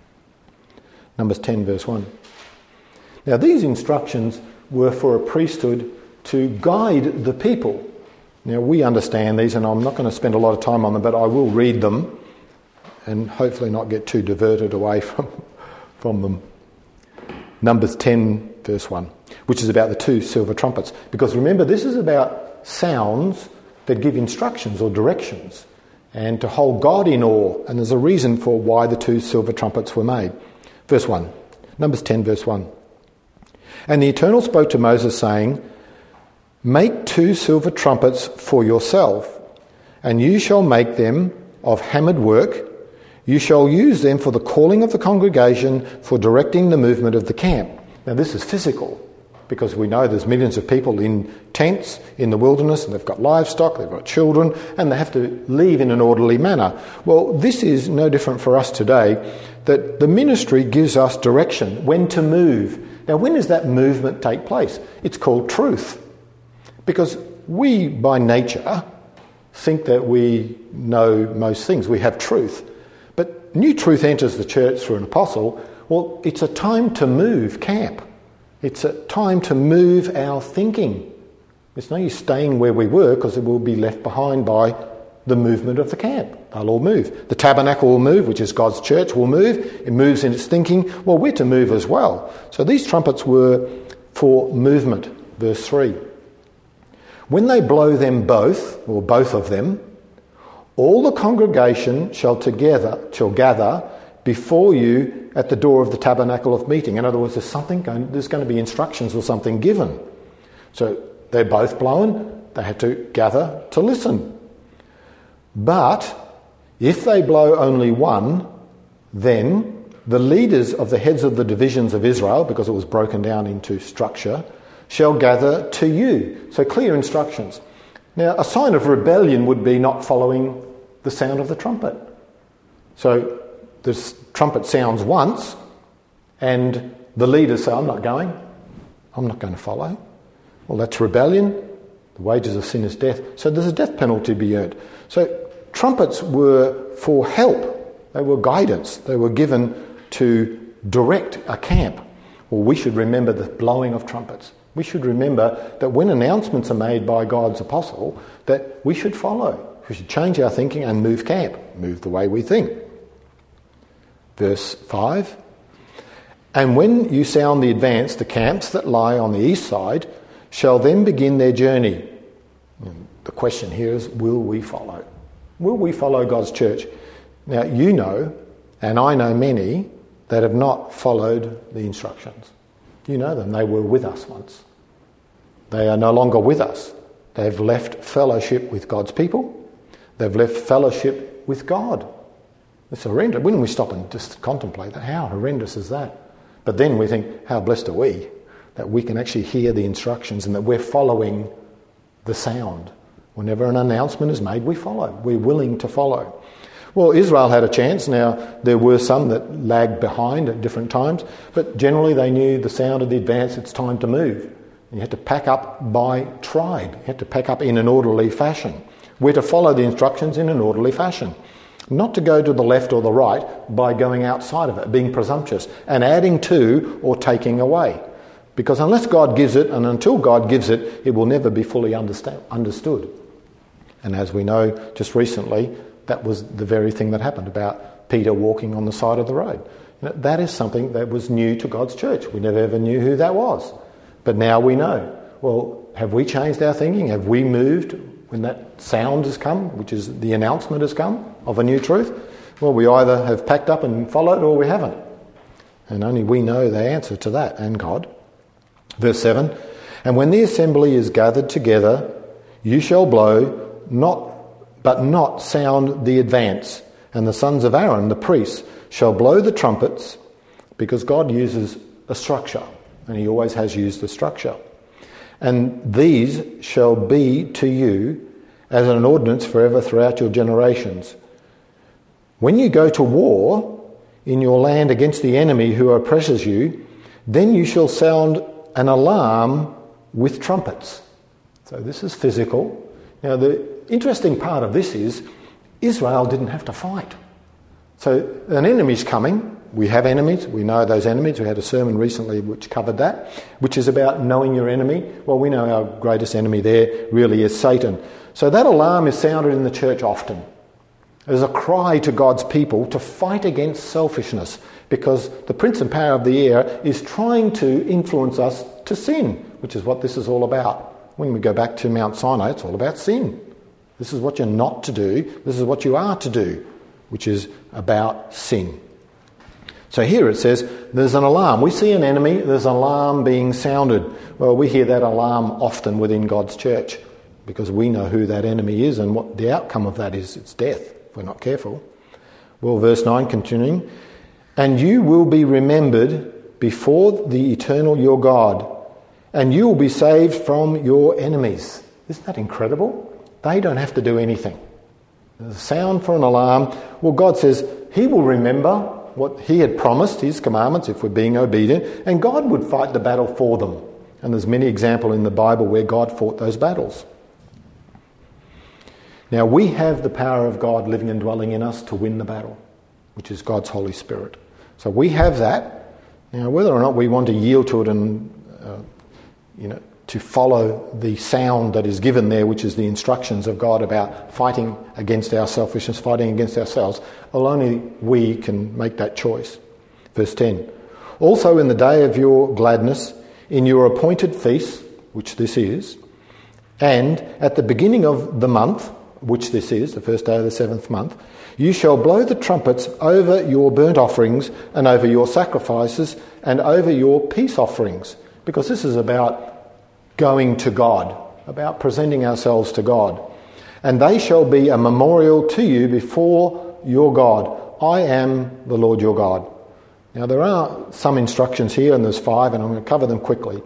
Numbers ten, verse one. Now, these instructions were for a priesthood to guide the people. Now, we understand these, and I'm not going to spend a lot of time on them, but I will read them and hopefully not get too diverted away from, from them. Numbers ten, verse one, which is about the two silver trumpets. Because remember, this is about sounds that give instructions or directions, and to hold God in awe. And there's a reason for why the two silver trumpets were made. Verse one, Numbers ten, verse one. And the Eternal spoke to Moses, saying, Make two silver trumpets for yourself, and you shall make them of hammered work. You shall use them for the calling of the congregation, for directing the movement of the camp. Now this is physical, because we know there's millions of people in tents in the wilderness, and they've got livestock, they've got children, and they have to leave in an orderly manner. Well, this is no different for us today, that the ministry gives us direction, when to move. Now, when does that movement take place? It's called truth. Because we, by nature, think that we know most things. We have truth. But new truth enters the church through an apostle. Well, it's a time to move camp. It's a time to move our thinking. It's no use staying where we were, because it will be left behind by the movement of the camp. They'll all move. The tabernacle will move, which is God's church, will move. It moves in its thinking. Well, we're to move as well. So these trumpets were for movement. Verse three. When they blow them both, or both of them, all the congregation shall together shall gather before you at the door of the tabernacle of meeting. In other words, there's something going, there's going to be instructions or something given. So they're both blowing. They had to gather to listen. But if they blow only one, then the leaders of the heads of the divisions of Israel, because it was broken down into structure, shall gather to you. So clear instructions. Now, a sign of rebellion would be not following the sound of the trumpet. So the trumpet sounds once, and the leaders say, I'm not going. I'm not going to follow. Well, that's rebellion. The wages of sin is death. So there's a death penalty to be earned. So trumpets were for help. They were guidance. They were given to direct a camp. Well, we should remember the blowing of trumpets. We should remember that when announcements are made by God's apostle, that we should follow. We should change our thinking and move camp, move the way we think. Verse five. And when you sound the advance, the camps that lie on the east side shall then begin their journey. And the question here is, will we follow? Will we follow God's church? Now, you know, and I know many that have not followed the instructions. You know them. They were with us once. They are no longer with us. They've left fellowship with God's people. They've left fellowship with God. It's horrendous. When we stop and just contemplate that, how horrendous is that? But then we think, how blessed are we that we can actually hear the instructions and that we're following the sound. Whenever an announcement is made, we follow. We're willing to follow. Well, Israel had a chance. Now, there were some that lagged behind at different times, but generally they knew the sound of the advance, it's time to move. And you had to pack up by tribe. You had to pack up in an orderly fashion. We're to follow the instructions in an orderly fashion. Not to go to the left or the right by going outside of it, being presumptuous, and adding to or taking away. Because unless God gives it, and until God gives it, it will never be fully understand, understood. And as we know, just recently, that was the very thing that happened about Peter walking on the side of the road. You know, that is something that was new to God's church. We never ever knew who that was. But now we know. Well, have we changed our thinking? Have we moved when that sound has come, which is the announcement has come of a new truth? Well, we either have packed up and followed or we haven't. And only we know the answer to that, and God. Verse seven, and when the assembly is gathered together, you shall blow, not but not sound the advance, and the sons of Aaron, the priests, shall blow the trumpets, because God uses a structure. And he always has used the structure. And these shall be to you as an ordinance forever throughout your generations. When you go to war in your land against the enemy who oppresses you, then you shall sound an alarm with trumpets. So this is physical. Now the interesting part of this is Israel didn't have to fight. So an enemy's coming. We have enemies. We know those enemies. We had a sermon recently which covered that, which is about knowing your enemy. Well, we know our greatest enemy there really is Satan. So that alarm is sounded in the church often. There's a cry to God's people to fight against selfishness, because the prince and power of the air is trying to influence us to sin, which is what this is all about. When we go back to Mount Sinai, it's all about sin. This is what you're not to do. This is what you are to do, which is about sin. So here it says there's an alarm. We see an enemy, there's an alarm being sounded. Well, we hear that alarm often within God's church because we know who that enemy is and what the outcome of that is. It's death, if we're not careful. Well, verse nine continuing, and you will be remembered before the eternal your God, and you will be saved from your enemies. Isn't that incredible? They don't have to do anything. There's a sound for an alarm. Well, God says he will remember what he had promised, his commandments, if we're being obedient, and God would fight the battle for them. And there's many examples in the Bible where God fought those battles. Now, we have the power of God living and dwelling in us to win the battle, which is God's Holy Spirit. So we have that. Now, whether or not we want to yield to it and, uh, you know, to follow the sound that is given there, which is the instructions of God about fighting against our selfishness, fighting against ourselves, well, only we can make that choice. Verse ten, also in the day of your gladness, in your appointed feast, which this is, and at the beginning of the month, which this is, the first day of the seventh month, you shall blow the trumpets over your burnt offerings and over your sacrifices and over your peace offerings, because this is about going to God, about presenting ourselves to God. And they shall be a memorial to you before your God. I am the Lord your God. Now there are some instructions here, and there's five, and I'm going to cover them quickly.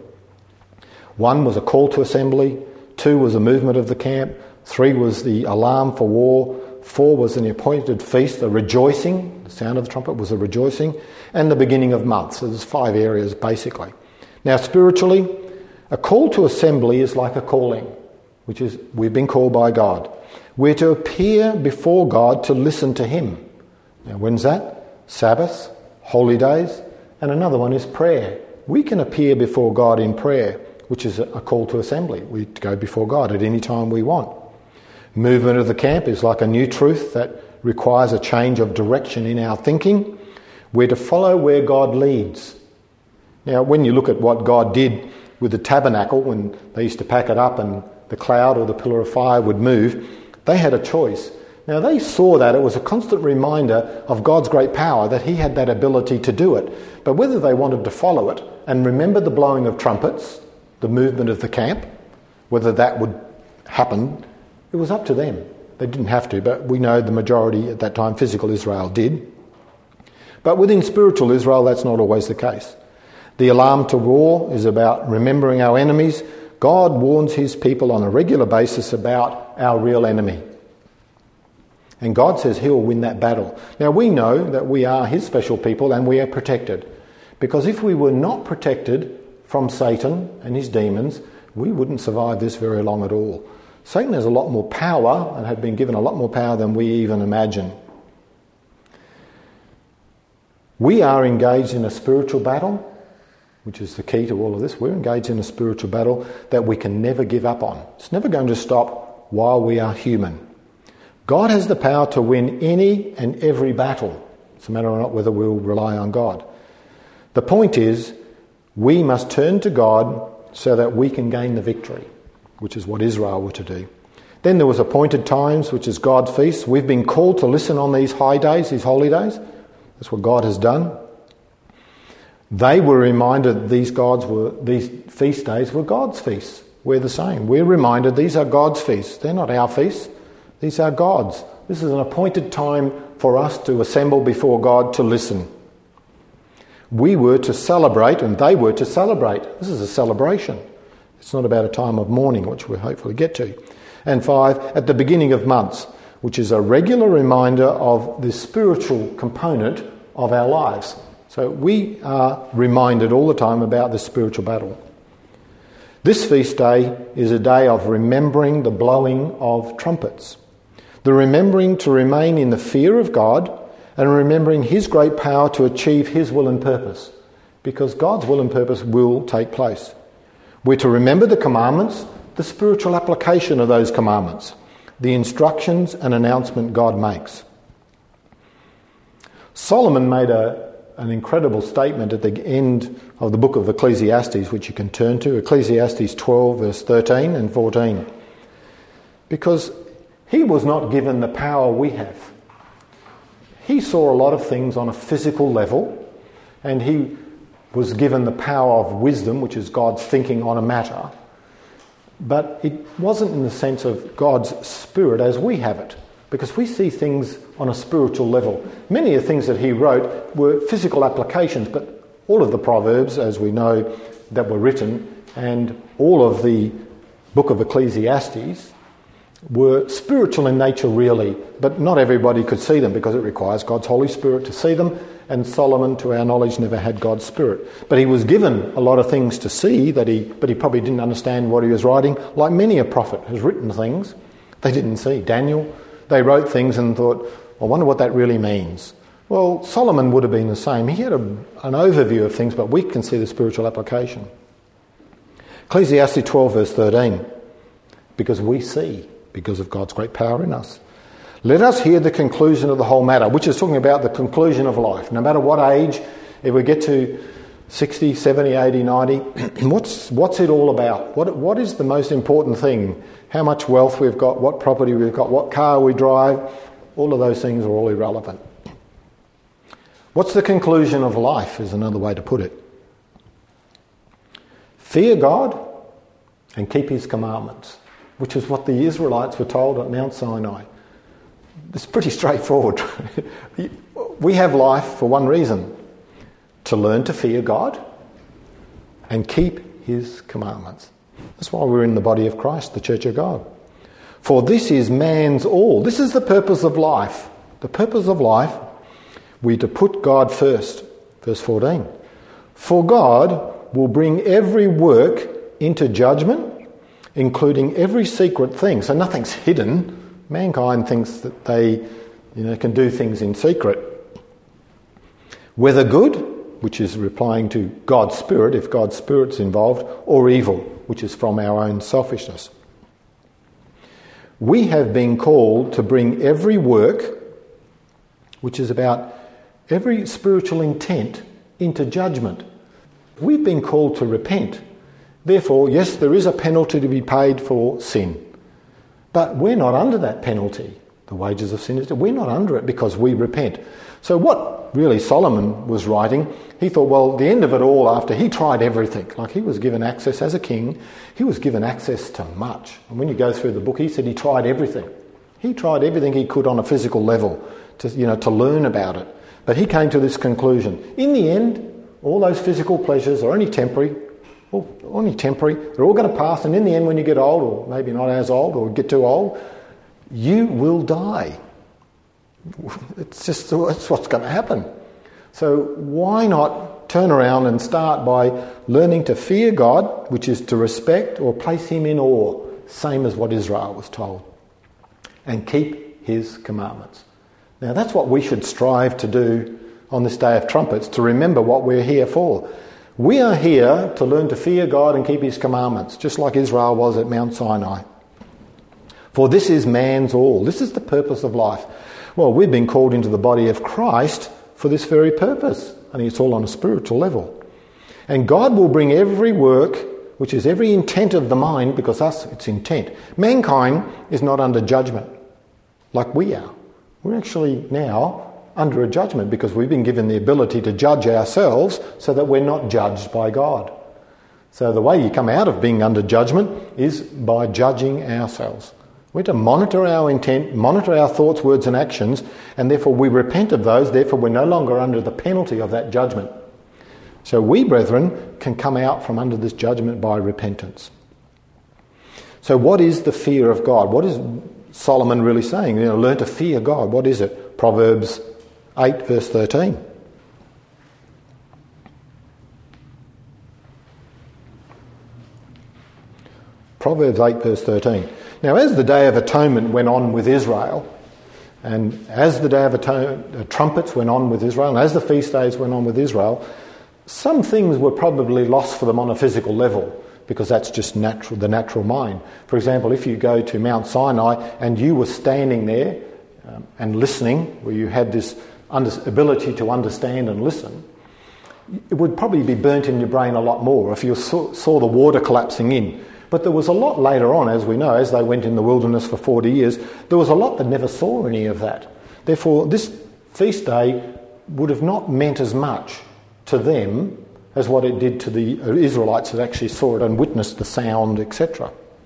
One was a call to assembly. Two was a movement of the camp. Three was the alarm for war. Four was an appointed feast, a rejoicing. The sound of the trumpet was a rejoicing. And the beginning of months. So there's five areas basically. Now spiritually, a call to assembly is like a calling, which is we've been called by God. We're to appear before God to listen to him. Now when's that? Sabbath, holy days, and another one is prayer. We can appear before God in prayer, which is a call to assembly. We go before God at any time we want. Movement of the camp is like a new truth that requires a change of direction in our thinking. We're to follow where God leads. Now when you look at what God did with the tabernacle, when they used to pack it up and the cloud or the pillar of fire would move, they had a choice. Now they saw that it was a constant reminder of God's great power, that he had that ability to do it. But whether they wanted to follow it and remember the blowing of trumpets, the movement of the camp, whether that would happen, it was up to them. They didn't have to, but we know the majority at that time, physical Israel, did. But within spiritual Israel, that's not always the case. The alarm to war is about remembering our enemies. God warns his people on a regular basis about our real enemy. And God says he'll win that battle. Now we know that we are his special people and we are protected. Because if we were not protected from Satan and his demons, we wouldn't survive this very long at all. Satan has a lot more power and had been given a lot more power than we even imagine. We are engaged in a spiritual battle, which is the key to all of this. We're engaged in a spiritual battle that we can never give up on. It's never going to stop while we are human. God has the power to win any and every battle. It's a matter of not whether we'll rely on God. The point is, we must turn to God so that we can gain the victory, which is what Israel were to do. Then there was appointed times, which is God's feasts. We've been called to listen on these high days, these holy days. That's what God has done. They were reminded that these gods were these feast days were God's feasts. We're the same. We're reminded these are God's feasts. They're not our feasts. These are God's. This is an appointed time for us to assemble before God to listen. we were to celebrate and they were to celebrate. This is a celebration. It's not about a time of mourning, which we'll hopefully get to. And five, at the beginning of months, which is a regular reminder of the spiritual component of our lives. So we are reminded all the time about the spiritual battle. This feast day is a day of remembering the blowing of trumpets, the remembering to remain in the fear of God and remembering his great power to achieve his will and purpose, because God's will and purpose will take place. We're to remember the commandments, the spiritual application of those commandments, the instructions and announcement God makes. Solomon made a, an incredible statement at the end of the book of Ecclesiastes, which you can turn to, Ecclesiastes twelve, verse thirteen and fourteen. Because he was not given the power we have. He saw a lot of things on a physical level, and he was given the power of wisdom, which is God's thinking on a matter. But it wasn't in the sense of God's spirit as we have it, because we see things on a spiritual level. Many of the things that he wrote were physical applications, but all of the Proverbs, as we know, that were written, and all of the book of Ecclesiastes were spiritual in nature really, but not everybody could see them because it requires God's Holy Spirit to see them, and Solomon, to our knowledge, never had God's Spirit. But he was given a lot of things to see, that he, but he probably didn't understand what he was writing. Like many a prophet has written things they didn't see. Daniel, they wrote things and thought, I wonder what that really means. Well, Solomon would have been the same. He had a, an overview of things, but we can see the spiritual application. Ecclesiastes twelve, verse thirteen, because we see, because of God's great power in us. Let us hear the conclusion of the whole matter, which is talking about the conclusion of life. No matter what age, if we get to sixty, seventy, eighty, ninety, what's what's it all about? What What is the most important thing? How much wealth we've got, what property we've got, what car we drive, all of those things are all irrelevant. What's the conclusion of life is another way to put it. Fear God and keep his commandments, which is what the Israelites were told at Mount Sinai. It's pretty straightforward. We have life for one reason, to learn to fear God and keep his commandments. That's why we're in the body of Christ, the Church of God. For this is man's all. This is the purpose of life. The purpose of life, we're to put God first. Verse fourteen. For God will bring every work into judgment, including every secret thing. So nothing's hidden. Mankind thinks that they, you know, can do things in secret. Whether good, which is replying to God's Spirit, if God's Spirit's involved, or evil, which is from our own selfishness. We have been called to bring every work, which is about every spiritual intent, into judgment. We've been called to repent. Therefore, yes, there is a penalty to be paid for sin. But we're not under that penalty. The wages of sin is death. We're not under it because we repent. So what really Solomon was writing, he thought, well, the end of it all, after he tried everything, like he was given access as a king, he was given access to much. And when you go through the book, he said he tried everything. He tried everything he could on a physical level to, you know, to learn about it. But he came to this conclusion. In the end, all those physical pleasures are only temporary. Well, only temporary. They're all going to pass, and in the end, when you get old, or maybe not as old, or get too old, you will die. It's just that's what's going to happen. So why not turn around and start by learning to fear God, which is to respect or place him in awe, same as what Israel was told, and keep his commandments. Now that's what we should strive to do on this Day of Trumpets, to remember what we're here for. We are here to learn to fear God and keep his commandments, just like Israel was at Mount Sinai. For this is man's all. This is the purpose of life. Well, we've been called into the body of Christ for this very purpose. And it's all on a spiritual level. And God will bring every work, which is every intent of the mind, because us, it's intent. Mankind is not under judgment like we are. We're actually now under a judgment because we've been given the ability to judge ourselves so that we're not judged by God. So the way you come out of being under judgment is by judging ourselves. We're to monitor our intent, monitor our thoughts, words and actions, and therefore we repent of those, therefore we're no longer under the penalty of that judgment. So we, brethren, can come out from under this judgment by repentance. So what is the fear of God? What is Solomon really saying? You know, learn to fear God. What is it? Proverbs eight verse thirteen. Proverbs eight verse thirteen. Now, as the Day of Atonement went on with Israel, and as the Day of Atonement, uh, trumpets went on with Israel, and as the feast days went on with Israel, some things were probably lost for them on a physical level, because that's just natural, the natural mind. For example, if you go to Mount Sinai and you were standing there um, and listening, where you had this under- ability to understand and listen, it would probably be burnt in your brain a lot more if you saw, saw the water collapsing in. But there was a lot later on, as we know, as they went in the wilderness for forty years, there was a lot that never saw any of that. Therefore, this feast day would have not meant as much to them as what it did to the Israelites that actually saw it and witnessed the sound, et cetera.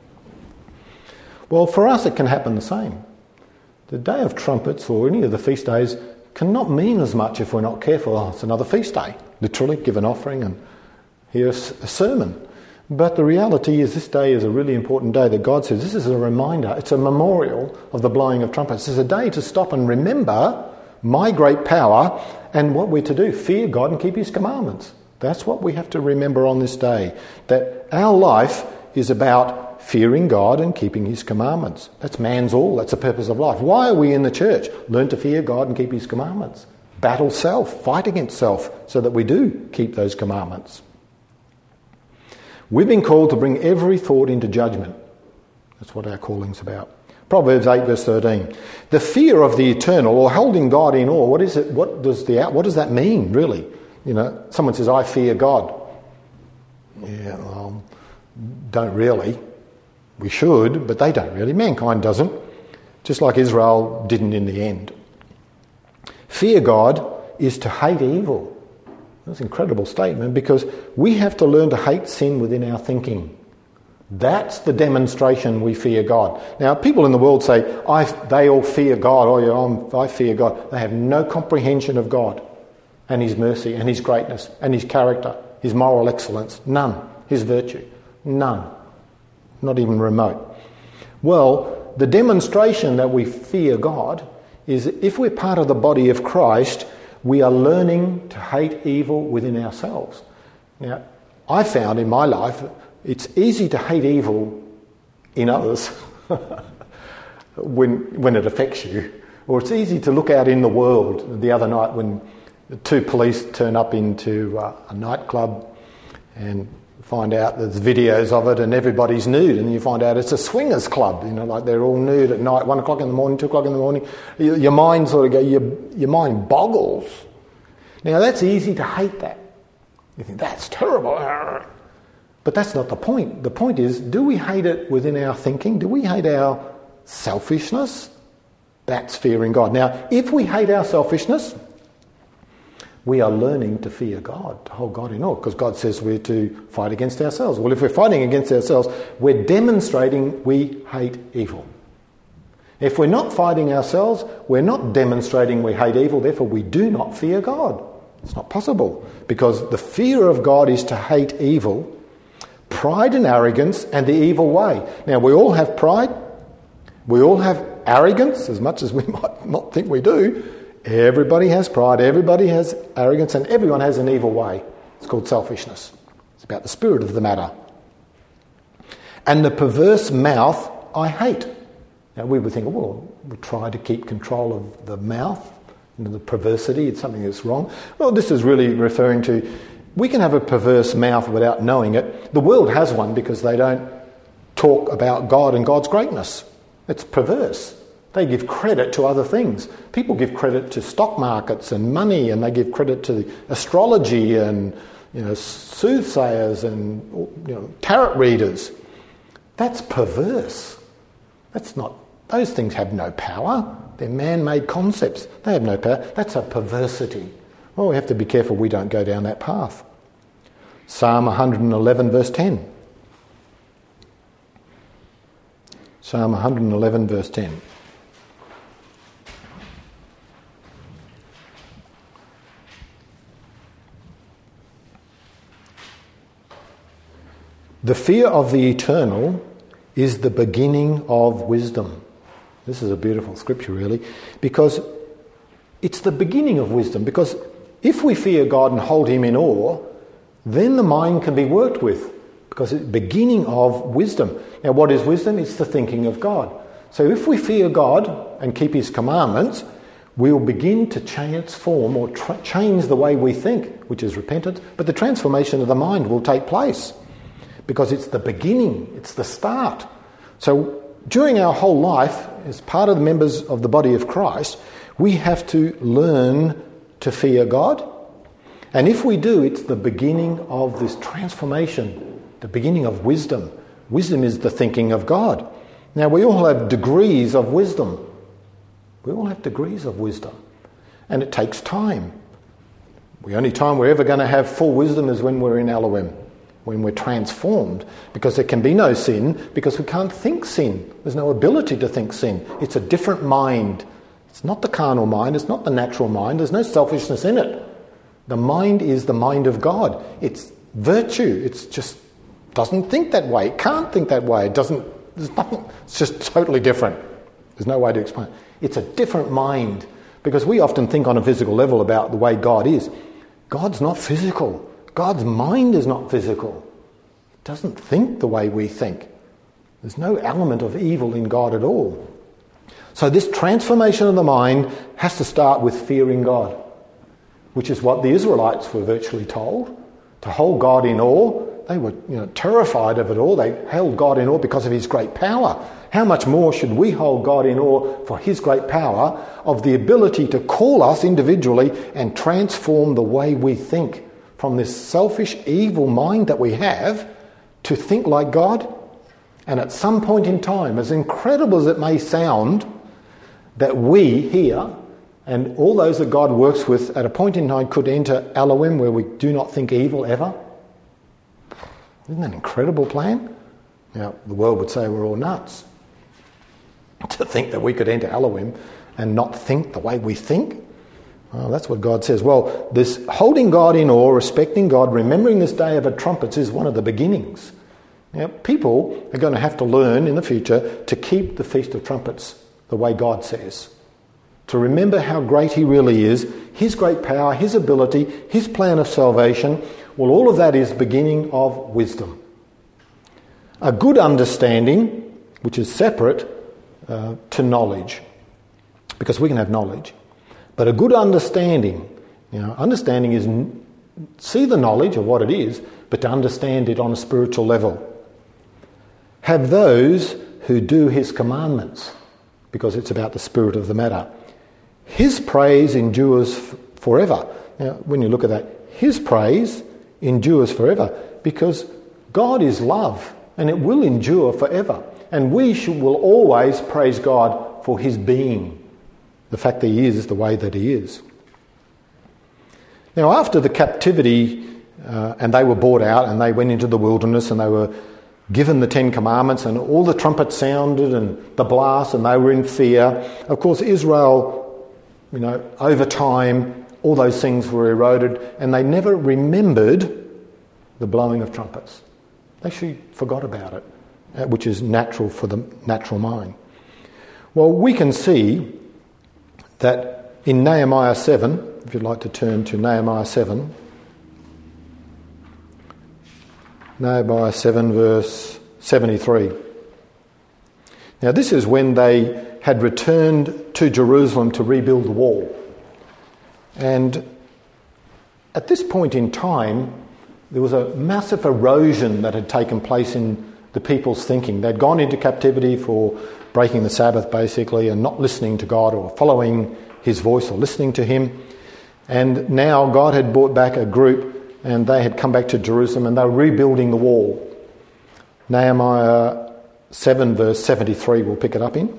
Well, for us it can happen the same. The Day of Trumpets or any of the feast days cannot mean as much if we're not careful. Oh, it's another feast day. Literally, give an offering and hear a sermon. But the reality is this day is a really important day that God says, this is a reminder, it's a memorial of the blowing of trumpets. It's a day to stop and remember my great power and what we're to do, fear God and keep his commandments. That's what we have to remember on this day, that our life is about fearing God and keeping his commandments. That's man's all, that's the purpose of life. Why are we in the church? Learn to fear God and keep his commandments. Battle self, fight against self, so that we do keep those commandments. We've been called to bring every thought into judgment. That's what our calling's about. Proverbs eight verse thirteen. The fear of the eternal, or holding God in awe, what is it? What does the what does that mean, really? You know, someone says, I fear God. Yeah, well, don't really. We should, but they don't really. Mankind doesn't. Just like Israel didn't in the end. Fear God is to hate evil. That's an incredible statement, because we have to learn to hate sin within our thinking. That's the demonstration we fear God. Now, people in the world say, I, they all fear God. Oh, yeah, I'm, I fear God. They have no comprehension of God and his mercy and his greatness and his character, his moral excellence. None. His virtue. None. Not even remote. Well, the demonstration that we fear God is if we're part of the body of Christ, we are learning to hate evil within ourselves. Now, I found in my life it's easy to hate evil in others when when it affects you. Or it's easy to look out in the world. The other night when the two police turn up into uh, a nightclub and find out there's videos of it and everybody's nude, and you find out it's a swingers club, you know, like they're all nude at night, one o'clock in the morning, two o'clock in the morning. Your, your mind sort of go, your, your mind boggles. Now that's easy to hate that. You think, that's terrible. But that's not the point. The point is, do we hate it within our thinking? Do we hate our selfishness? That's fearing God. Now, if we hate our selfishness, we are learning to fear God, to hold God in awe, because God says we're to fight against ourselves. Well, if we're fighting against ourselves, we're demonstrating we hate evil. If we're not fighting ourselves, we're not demonstrating we hate evil, therefore we do not fear God. It's not possible, because the fear of God is to hate evil, pride and arrogance, and the evil way. Now, we all have pride, we all have arrogance, as much as we might not think we do. Everybody has pride, everybody has arrogance, and everyone has an evil way. It's called selfishness. It's about the spirit of the matter. And the perverse mouth I hate. Now we would think, well, we try to keep control of the mouth, you know, the perversity, it's something that's wrong. Well, this is really referring to, we can have a perverse mouth without knowing it. The world has one because they don't talk about God and God's greatness. It's perverse. They give credit to other things. People give credit to stock markets and money, and they give credit to astrology and, you know, soothsayers and, you know, tarot readers. That's perverse. That's not. Those things have no power. They're man-made concepts. They have no power. That's a perversity. Well, we have to be careful we don't go down that path. Psalm one eleven verse ten. Psalm one eleven verse ten. The fear of the eternal is the beginning of wisdom. This is a beautiful scripture, really, because it's the beginning of wisdom. Because if we fear God and hold him in awe, then the mind can be worked with, because it's the beginning of wisdom. Now, what is wisdom? It's the thinking of God. So if we fear God and keep his commandments, we'll begin to transform or tra- change the way we think, which is repentance, but the transformation of the mind will take place because it's the beginning, it's the start. So during our whole life, as part of the members of the body of Christ, we have to learn to fear God. And if we do, it's the beginning of this transformation, the beginning of wisdom. Wisdom is the thinking of God. Now, we all have degrees of wisdom. We all have degrees of wisdom. And it takes time. The only time we're ever going to have full wisdom is when we're in Elohim, when we're transformed, because there can be no sin, because we can't think sin. There's no ability to think sin. It's a different mind. It's not the carnal mind. It's not the natural mind. There's no selfishness in it. The mind is the mind of God. It's virtue. It's just doesn't think that way. It can't think that way. It doesn't. There's nothing. It's just totally different. There's no way to explain it. It's a different mind, because we often think on a physical level about the way God is. God's not physical. God's mind is not physical. It doesn't think the way we think. There's no element of evil in God at all. So this transformation of the mind has to start with fearing God, which is what the Israelites were virtually told, to hold God in awe. They were you know, terrified of it all. They held God in awe because of his great power. How much more should we hold God in awe for his great power of the ability to call us individually and transform the way we think from this selfish, evil mind that we have to think like God? And at some point in time, as incredible as it may sound, that we here and all those that God works with at a point in time could enter Elohim, where we do not think evil ever. Isn't that an incredible plan? Now, the world would say we're all nuts to think that we could enter Elohim and not think the way we think. Well, that's what God says. Well, this holding God in awe, respecting God, remembering this day of the trumpets is one of the beginnings. Now, people are going to have to learn in the future to keep the Feast of Trumpets the way God says. To remember how great he really is, his great power, his ability, his plan of salvation. Well, all of that is beginning of wisdom. A good understanding, which is separate uh, to knowledge, because we can have knowledge, but a good understanding, you know, understanding is n- see the knowledge of what it is, but to understand it on a spiritual level. Have those who do his commandments, because it's about the spirit of the matter. His praise endures f- forever. Now, when you look at that, his praise endures forever, because God is love and it will endure forever. And we should, will always praise God for his being, the fact that he is the way that he is. Now, after the captivity, uh, and they were brought out and they went into the wilderness and they were given the Ten Commandments and all the trumpets sounded and the blast and they were in fear. Of course, Israel, you know, over time, all those things were eroded and they never remembered the blowing of trumpets. They actually forgot about it, uh, which is natural for the natural mind. Well, we can see that in Nehemiah seven, if you'd like to turn to Nehemiah seven, Nehemiah seven verse seventy-three. Now this is when they had returned to Jerusalem to rebuild the wall. And at this point in time, there was a massive erosion that had taken place in the people's thinking. They'd gone into captivity for breaking the Sabbath, basically, and not listening to God or following his voice or listening to him. And now God had brought back a group and they had come back to Jerusalem and they were rebuilding the wall. Nehemiah seven verse seventy-three, we'll pick it up in.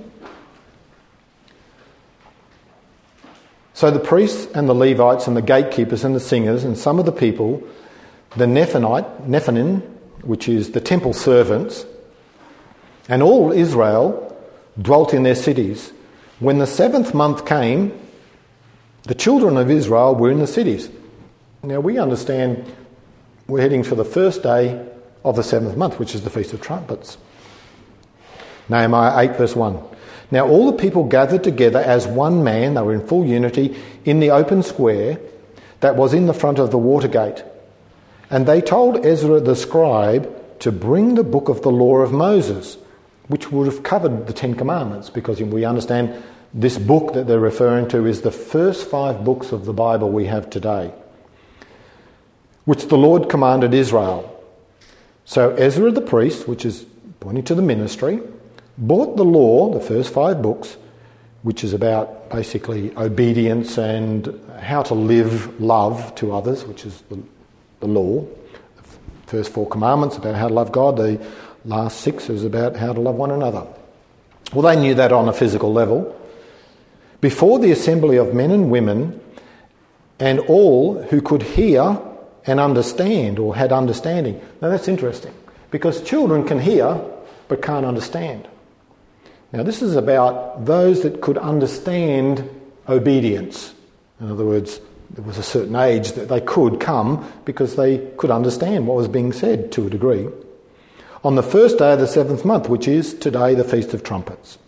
So the priests and the Levites and the gatekeepers and the singers and some of the people, the Nephanite, Nephanim, which is the temple servants, and all Israel dwelt in their cities. When the seventh month came, the children of Israel were in the cities. Now we understand we're heading for the first day of the seventh month, which is the Feast of Trumpets. Nehemiah eight verse one. Now all the people gathered together as one man, they were in full unity, in the open square that was in the front of the water gate. And they told Ezra the scribe to bring the book of the law of Moses, which would have covered the Ten Commandments, because we understand this book that they're referring to is the first five books of the Bible we have today, which the Lord commanded Israel. So Ezra the priest, which is pointing to the ministry, brought the law, the first five books, which is about basically obedience and how to live love to others, which is the, the law. The first four commandments about how to love God, the last six is about how to love one another. Well, they knew that on a physical level. Before the assembly of men and women and all who could hear and understand or had understanding. Now that's interesting, because children can hear but can't understand. Now this is about those that could understand obedience. In other words, there was a certain age that they could come because they could understand what was being said to a degree. On the first day of the seventh month, which is today the Feast of Trumpets.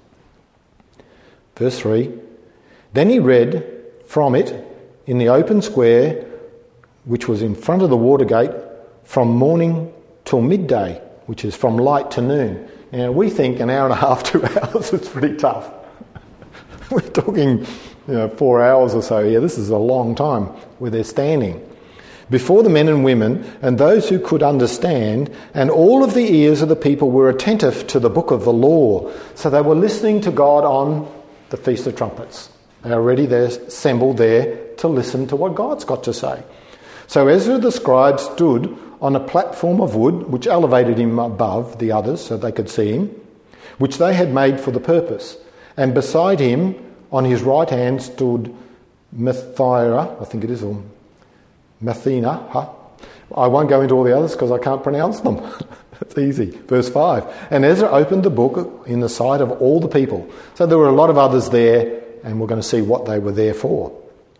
Verse three, then he read from it in the open square, which was in front of the water gate, from morning till midday, which is from light to noon. Now we think an hour and a half, two hours is pretty tough. We're talking, you know, four hours or so here. This is a long time where they're standing before the men and women and those who could understand, and all of the ears of the people were attentive to the book of the law. So they were listening to God on the Feast of Trumpets. They are already there, assembled there to listen to what God's got to say. So Ezra the scribe stood on a platform of wood, which elevated him above the others so they could see him, which they had made for the purpose. And beside him, on his right hand, stood Matthiah, I think it is, or Mathena. Huh? I won't go into all the others because I can't pronounce them. It's easy. Verse five. And Ezra opened the book in the sight of all the people. So there were a lot of others there, and we're going to see what they were there for.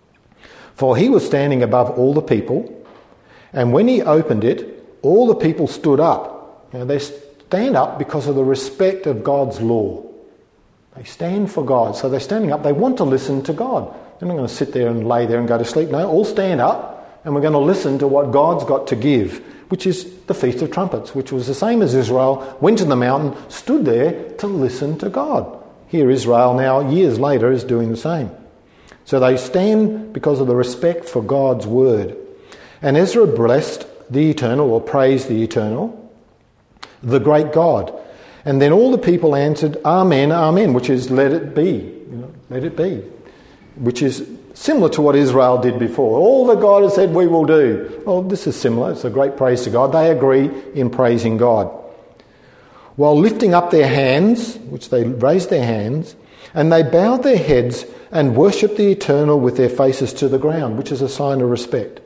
For he was standing above all the people, and when he opened it, all the people stood up. Now they stand up because of the respect of God's law. They stand for God. So they're standing up. They want to listen to God. They're not going to sit there and lay there and go to sleep. No, all stand up, and we're going to listen to what God's got to give, which is the Feast of Trumpets, which was the same as Israel, went to the mountain, stood there to listen to God. Here Israel now, years later, is doing the same. So they stand because of the respect for God's word. And Ezra blessed the Eternal, or praised the Eternal, the great God. And then all the people answered, Amen, Amen, which is let it be, you know, let it be, which is similar to what Israel did before. All that God has said we will do. Well, this is similar. It's a great praise to God. They agree in praising God. While lifting up their hands, which they raised their hands, and they bowed their heads and worshipped the Eternal with their faces to the ground, which is a sign of respect.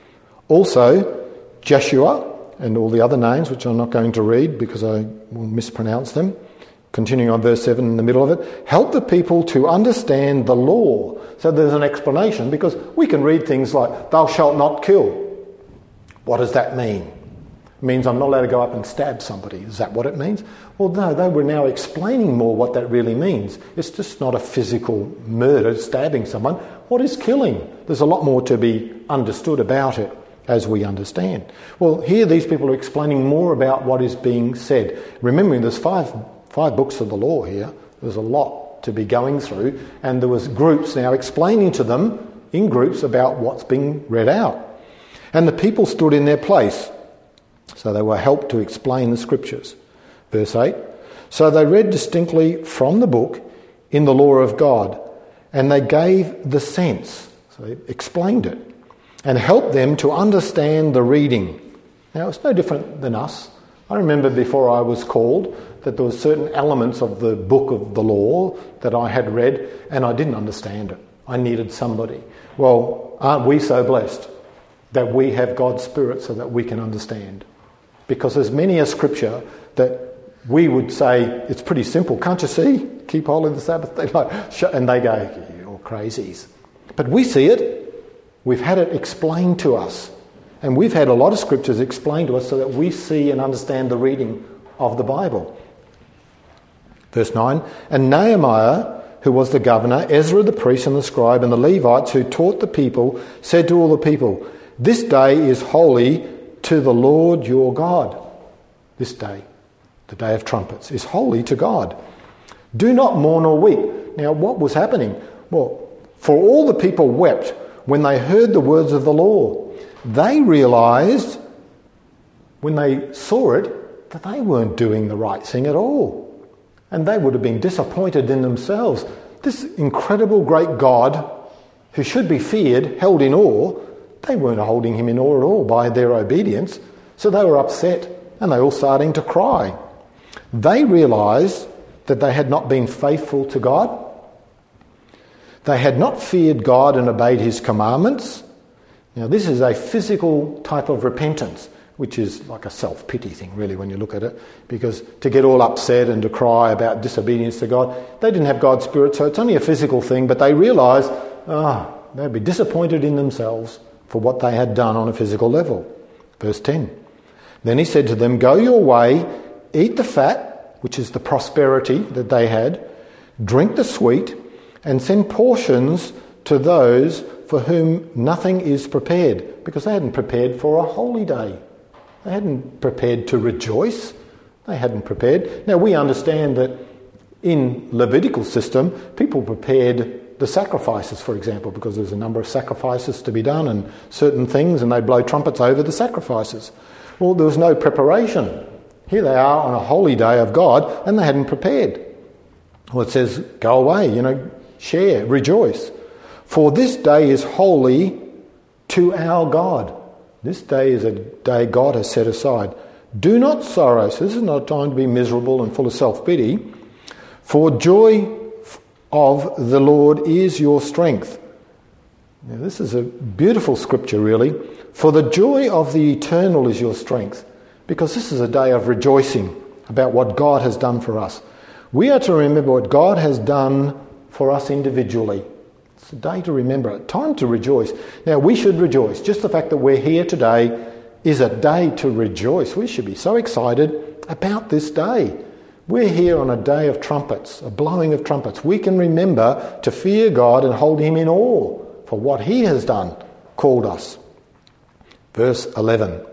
Also, Joshua and all the other names, which I'm not going to read because I will mispronounce them, continuing on verse seven in the middle of it, help the people to understand the law. So there's an explanation, because we can read things like, thou shalt not kill. What does that mean? It means I'm not allowed to go up and stab somebody. Is that what it means? Well, no, they were now explaining more what that really means. It's just not a physical murder, stabbing someone. What is killing? There's a lot more to be understood about it as we understand. Well, here these people are explaining more about what is being said. Remembering there's five five books of the law here. There's a lot to be going through, and there was groups now explaining to them in groups about what's being read out. And the people stood in their place, so they were helped to explain the scriptures. Verse eight, so they read distinctly from the book in the law of God, and they gave the sense, so they explained it, and helped them to understand the reading. Now, it's no different than us. I remember before I was called that there were certain elements of the book of the law that I had read and I didn't understand it. I needed somebody. Well, aren't we so blessed that we have God's Spirit so that we can understand? Because there's many a scripture that we would say, it's pretty simple. Can't you see? Keep holy the Sabbath. They like, and they go, you're crazies. But we see it. We've had it explained to us. And we've had a lot of scriptures explained to us so that we see and understand the reading of the Bible. Verse nine, and Nehemiah, who was the governor, Ezra the priest and the scribe, and the Levites who taught the people, said to all the people, this day is holy to the Lord your God. This day, the day of trumpets, is holy to God. Do not mourn or weep. Now, what was happening? Well, for all the people wept when they heard the words of the law. They realised, when they saw it, that they weren't doing the right thing at all. And they would have been disappointed in themselves. This incredible great God, who should be feared, held in awe, they weren't holding him in awe at all by their obedience. So they were upset, and they were all starting to cry. They realised that they had not been faithful to God. They had not feared God and obeyed his commandments. Now, this is a physical type of repentance, which is like a self-pity thing, really, when you look at it. Because to get all upset and to cry about disobedience to God, they didn't have God's Spirit, so it's only a physical thing. But they realised, ah, oh, they'd be disappointed in themselves for what they had done on a physical level. Verse ten. Then he said to them, go your way, eat the fat, which is the prosperity that they had, drink the sweet, and send portions to those for whom nothing is prepared, because they hadn't prepared for a holy day. They hadn't prepared to rejoice. They hadn't prepared. Now, we understand that in Levitical system, people prepared the sacrifices, for example, because there's a number of sacrifices to be done and certain things, and they blow trumpets over the sacrifices. Well, there was no preparation. Here they are on a holy day of God, and they hadn't prepared. Well, it says, go away, you know, share, rejoice. For this day is holy to our God. This day is a day God has set aside. Do not sorrow. So this is not a time to be miserable and full of self-pity. For joy of the Lord is your strength. Now, this is a beautiful scripture, really. For the joy of the eternal is your strength. Because this is a day of rejoicing about what God has done for us. We are to remember what God has done for us individually. It's a day to remember, a time to rejoice. Now, we should rejoice. Just the fact that we're here today is a day to rejoice. We should be so excited about this day. We're here on a day of trumpets, a blowing of trumpets. We can remember to fear God and hold him in awe for what he has done, called us. Verse eleven.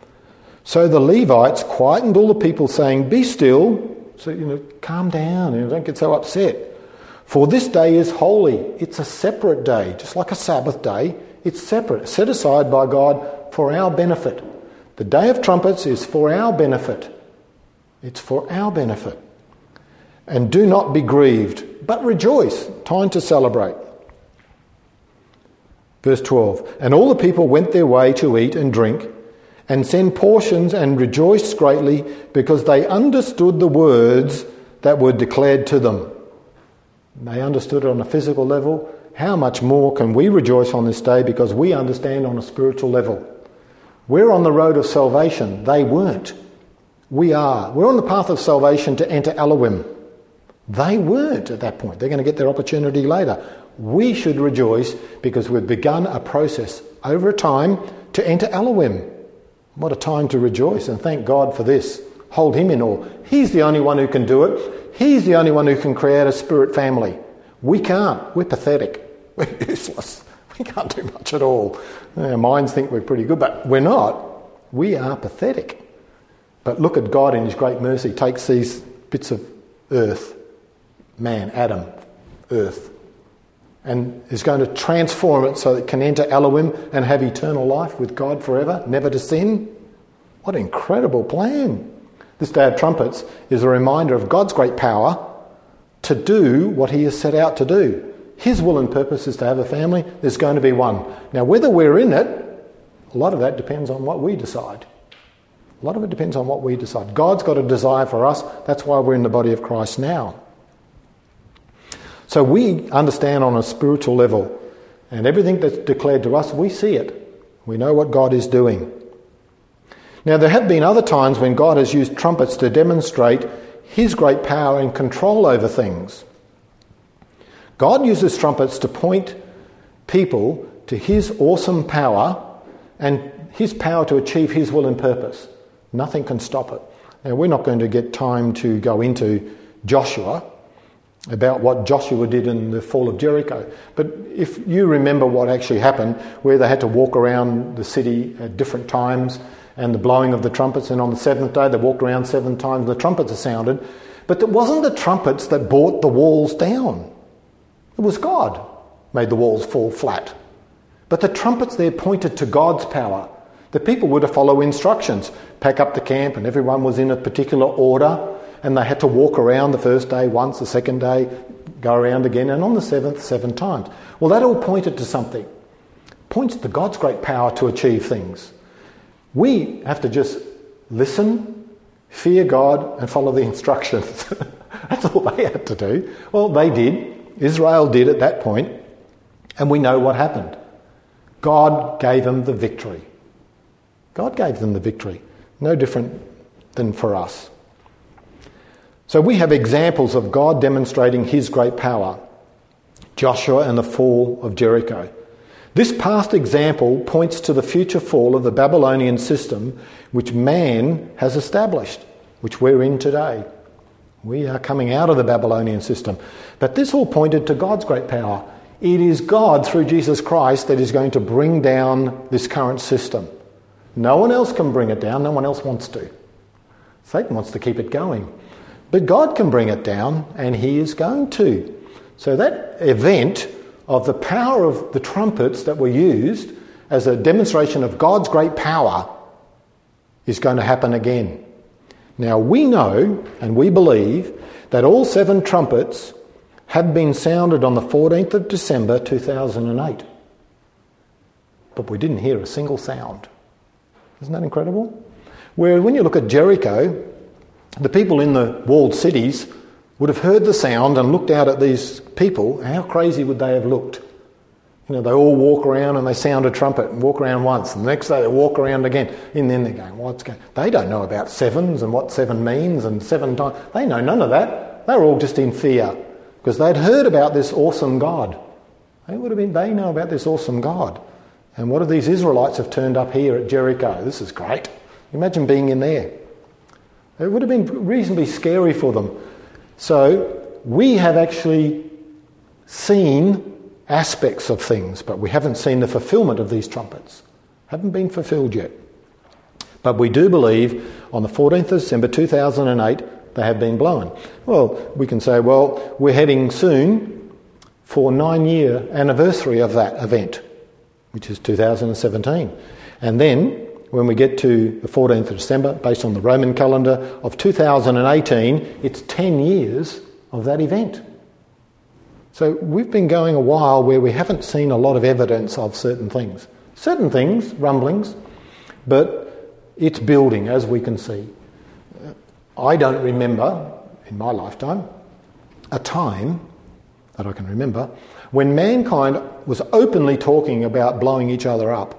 So the Levites quietened all the people, saying, be still. So, you know, calm down, you know, don't get so upset. For this day is holy. It's a separate day, just like a Sabbath day. It's separate, set aside by God for our benefit. The day of trumpets is for our benefit. It's for our benefit. And do not be grieved, but rejoice. Time to celebrate. Verse twelve. And all the people went their way to eat and drink, and send portions, and rejoiced greatly, because they understood the words that were declared to them. They understood it on a physical level. How much more can we rejoice on this day, because we understand on a spiritual level? We're on the road of salvation. They weren't. We are. We're on the path of salvation to enter Elohim. They weren't at that point. They're going to get their opportunity later. We should rejoice because we've begun a process over a time to enter Elohim. What a time to rejoice, and thank God for this. Hold him in awe. He's the only one who can do it. He's the only one who can create a spirit family. We can't. We're pathetic. We're useless. We can't do much at all. Our minds think we're pretty good, but we're not. We are pathetic. But look at God in his great mercy. Takes these bits of earth, man, Adam, earth, and is going to transform it so that it can enter Elohim and have eternal life with God forever, never to sin. What an incredible plan. This day of trumpets is a reminder of God's great power to do what he has set out to do. His will and purpose is to have a family. There's going to be one. Now, whether we're in it, a lot of that depends on what we decide. A lot of it depends on what we decide. God's got a desire for us. That's why we're in the body of Christ now. So we understand on a spiritual level, and everything that's declared to us, we see it. We know what God is doing. Now, there have been other times when God has used trumpets to demonstrate his great power and control over things. God uses trumpets to point people to his awesome power and his power to achieve his will and purpose. Nothing can stop it. Now, we're not going to get time to go into Joshua, about what Joshua did in the fall of Jericho. But if you remember what actually happened, where they had to walk around the city at different times, and the blowing of the trumpets, and on the seventh day they walked around seven times, the trumpets are sounded. But it wasn't the trumpets that brought the walls down. It was God made the walls fall flat. But the trumpets there pointed to God's power. The people were to follow instructions, pack up the camp, and everyone was in a particular order, and they had to walk around the first day once, the second day, go around again, and on the seventh, seven times. Well, that all pointed to something. It points to God's great power to achieve things. We have to just listen, fear God, and follow the instructions. That's all they had to do. Well, they did. Israel did at that point, and we know what happened. God gave them the victory. God gave them the victory. No different than for us. So we have examples of God demonstrating his great power. Joshua and the fall of Jericho. This past example points to the future fall of the Babylonian system which man has established, which we're in today. We are coming out of the Babylonian system. But this all pointed to God's great power. It is God, through Jesus Christ, that is going to bring down this current system. No one else can bring it down. No one else wants to. Satan wants to keep it going. But God can bring it down, and he is going to. So that event of the power of the trumpets that were used as a demonstration of God's great power is going to happen again. Now we know and we believe that all seven trumpets have been sounded on the fourteenth of December two thousand eight. But we didn't hear a single sound. Isn't that incredible? Where when you look at Jericho, the people in the walled cities would have heard the sound and looked out at these people. How crazy would they have looked? You know, they all walk around and they sound a trumpet and walk around once, and the next day they walk around again, and then they're going, what's going on? They don't know about sevens and what seven means and seven times. They know none of that. They were all just in fear because they'd heard about this awesome God. They would have been. They know about this awesome God. And what if these Israelites have turned up here at Jericho? This is great. Imagine being in there. It would have been reasonably scary for them. So we have actually seen aspects of things, but we haven't seen the fulfillment of these trumpets. Haven't been fulfilled yet. But we do believe on the fourteenth of December two thousand eight they have been blown. Well, we can say, well, we're heading soon for nine-year anniversary of that event, which is two thousand seventeen. And then when we get to the fourteenth of December, based on the Roman calendar of two thousand eighteen, it's ten years of that event. So we've been going a while where we haven't seen a lot of evidence of certain things. Certain things, rumblings, but it's building, as we can see. I don't remember, in my lifetime, a time that I can remember when mankind was openly talking about blowing each other up.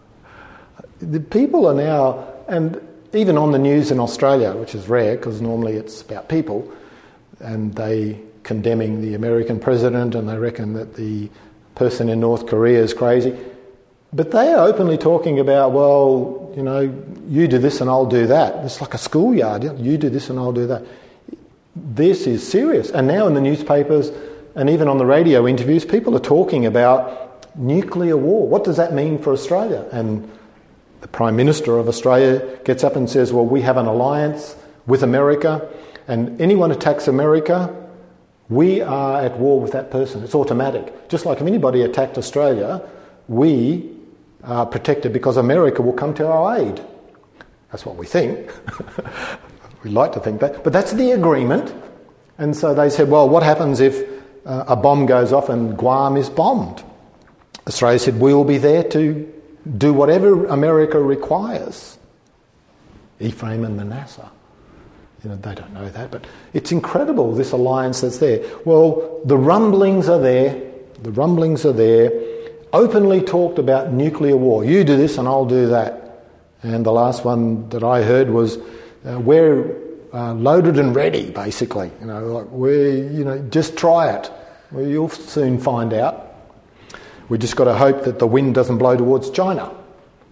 The people are now, and even on the news in Australia, which is rare because normally it's about people, and they condemning the American president and they reckon that the person in North Korea is crazy. But they are openly talking about, well, you know, you do this and I'll do that. It's like a schoolyard. You do this and I'll do that. This is serious. And now in the newspapers and even on the radio interviews, people are talking about nuclear war. What does that mean for Australia? And the Prime Minister of Australia gets up and says, well, we have an alliance with America, and anyone attacks America, we are at war with that person. It's automatic. Just like if anybody attacked Australia, we are protected because America will come to our aid. That's what we think. We like to think that. But that's the agreement. And so they said, well, what happens if uh, a bomb goes off and Guam is bombed? Australia said, we will be there to do whatever America requires. Ephraim and Manasseh. You know, they don't know that, but it's incredible, this alliance that's there. Well, the rumblings are there. The rumblings are there. Openly talked about nuclear war. You do this and I'll do that. And the last one that I heard was, uh, we're uh, loaded and ready, basically. You know, like we're, you know, just try it. Well, you'll soon find out. We just got to hope that the wind doesn't blow towards China.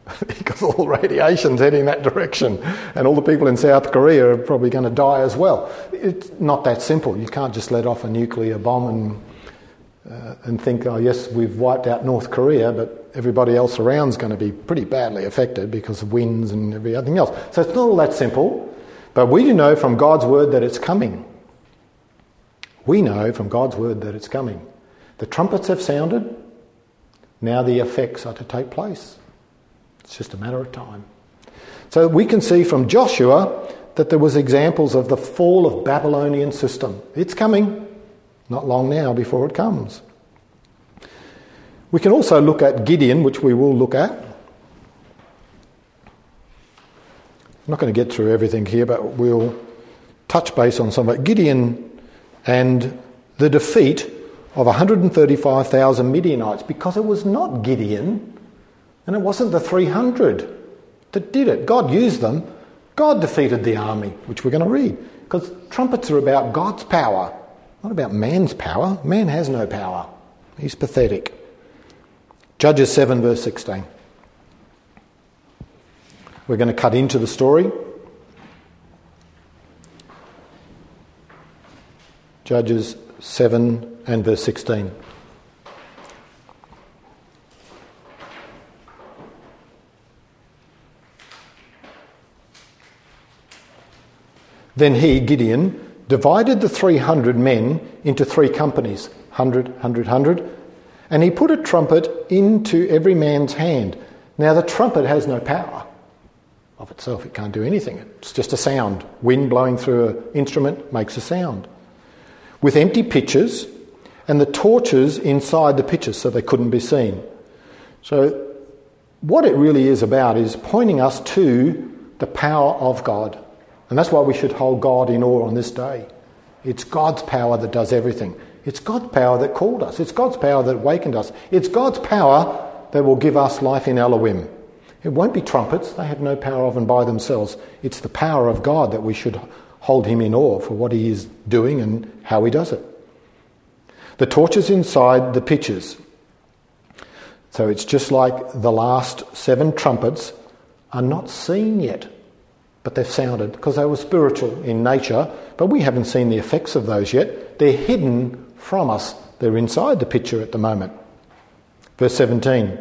because all the radiation's heading that direction, and all the people in South Korea are probably going to die as well. It's not that simple. You can't just let off a nuclear bomb and uh, and think, oh yes, we've wiped out North Korea, but everybody else around's going to be pretty badly affected because of winds and everything else. So it's not all that simple, but we do know from God's word that it's coming. We know from God's word that it's coming. The trumpets have sounded. Now the effects are to take place. It's just a matter of time. So we can see from Joshua that there was examples of the fall of Babylonian system. It's coming. Not long now before it comes. We can also look at Gideon, which we will look at. I'm not going to get through everything here, but we'll touch base on some of it. Gideon and the defeat of one hundred thirty-five thousand Midianites, because it was not Gideon and it wasn't the three hundred that did it. God used them. God defeated the army, which we're going to read, because trumpets are about God's power, not about man's power. Man has no power. He's pathetic. Judges seven verse sixteen. We're going to cut into the story. Judges seven and verse sixteen. Then he, Gideon, divided the three hundred men into three companies, hundred, hundred, hundred, and he put a trumpet into every man's hand. Now the trumpet has no power of itself. It can't do anything. It's just a sound. Wind blowing through an instrument makes a sound. With empty pitchers and the torches inside the pitchers so they couldn't be seen. So what it really is about is pointing us to the power of God. And that's why we should hold God in awe on this day. It's God's power that does everything. It's God's power that called us. It's God's power that awakened us. It's God's power that will give us life in Elohim. It won't be trumpets. They have no power of and by themselves. It's the power of God that we should hold him in awe for what he is doing and how he does it. The torches inside the pitchers. So it's just like the last seven trumpets are not seen yet, but they've sounded because they were spiritual in nature, but we haven't seen the effects of those yet. They're hidden from us. They're inside the pitcher at the moment. Verse seventeen.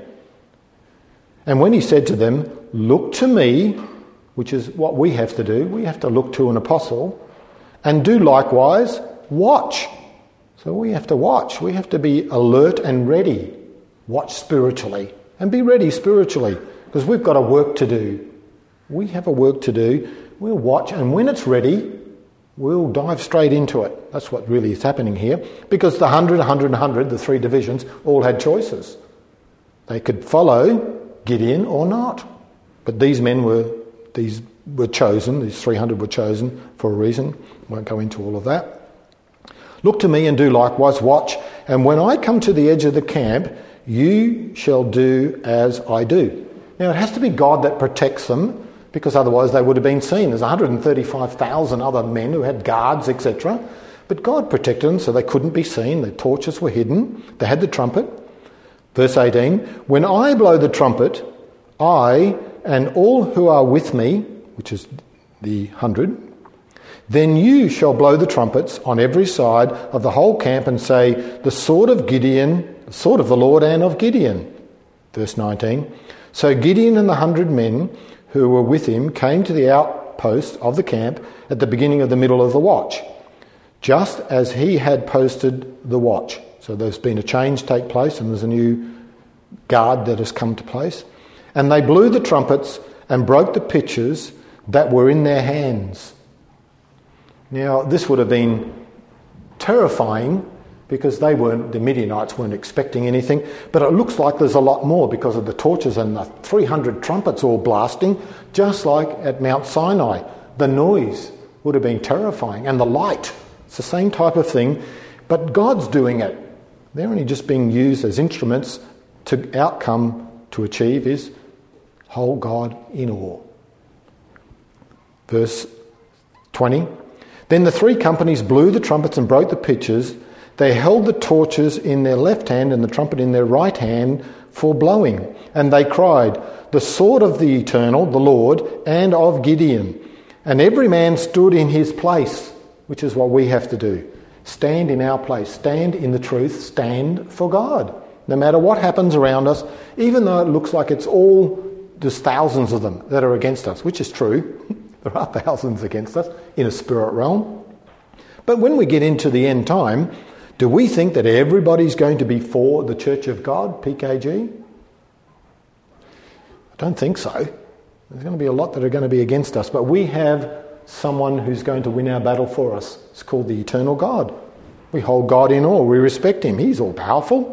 And when he said to them, look to me, which is what we have to do. We have to look to an apostle and do likewise, watch. So we have to watch. We have to be alert and ready. Watch spiritually and be ready spiritually because we've got a work to do. We have a work to do. We'll watch, and when it's ready, we'll dive straight into it. That's what really is happening here, because the hundred, one hundred, one hundred, the three divisions, all had choices. They could follow Gideon or not. But these men were these were chosen, these three hundred were chosen for a reason. Won't go into all of that. Look to me and do likewise, watch, and when I come to the edge of the camp, you shall do as I do. Now it has to be God that protects them, because otherwise they would have been seen. There's one hundred thirty-five thousand other men who had guards, et cetera. But God protected them so they couldn't be seen. Their torches were hidden. They had the trumpet. Verse eighteen, when I blow the trumpet, I and all who are with me, which is the hundred, then you shall blow the trumpets on every side of the whole camp and say, the sword of Gideon, the sword of the Lord and of Gideon. Verse nineteen, so Gideon and the hundred men who were with him came to the outpost of the camp at the beginning of the middle of the watch, just as he had posted the watch. So there's been a change take place and there's a new guard that has come to place. And they blew the trumpets and broke the pitchers that were in their hands. Now this would have been terrifying because they weren't, the Midianites weren't expecting anything, but it looks like there's a lot more because of the torches and the three hundred trumpets all blasting, just like at Mount Sinai. The noise would have been terrifying, and the light, it's the same type of thing, but God's doing it. They're only just being used as instruments to outcome to achieve is hold God in awe. Verse twenty, then the three companies blew the trumpets and broke the pitchers. They held the torches in their left hand and the trumpet in their right hand for blowing. And they cried, the sword of the Eternal, the Lord, and of Gideon. And every man stood in his place, which is what we have to do. Stand in our place, stand in the truth, stand for God. No matter what happens around us, even though it looks like it's all, there's thousands of them that are against us, which is true. There are thousands against us in a spirit realm. But when we get into the end time, do we think that everybody's going to be for the Church of God, P K G? I don't think so. There's going to be a lot that are going to be against us, but we have someone who's going to win our battle for us. It's called the Eternal God. We hold God in awe. We respect him. He's all powerful.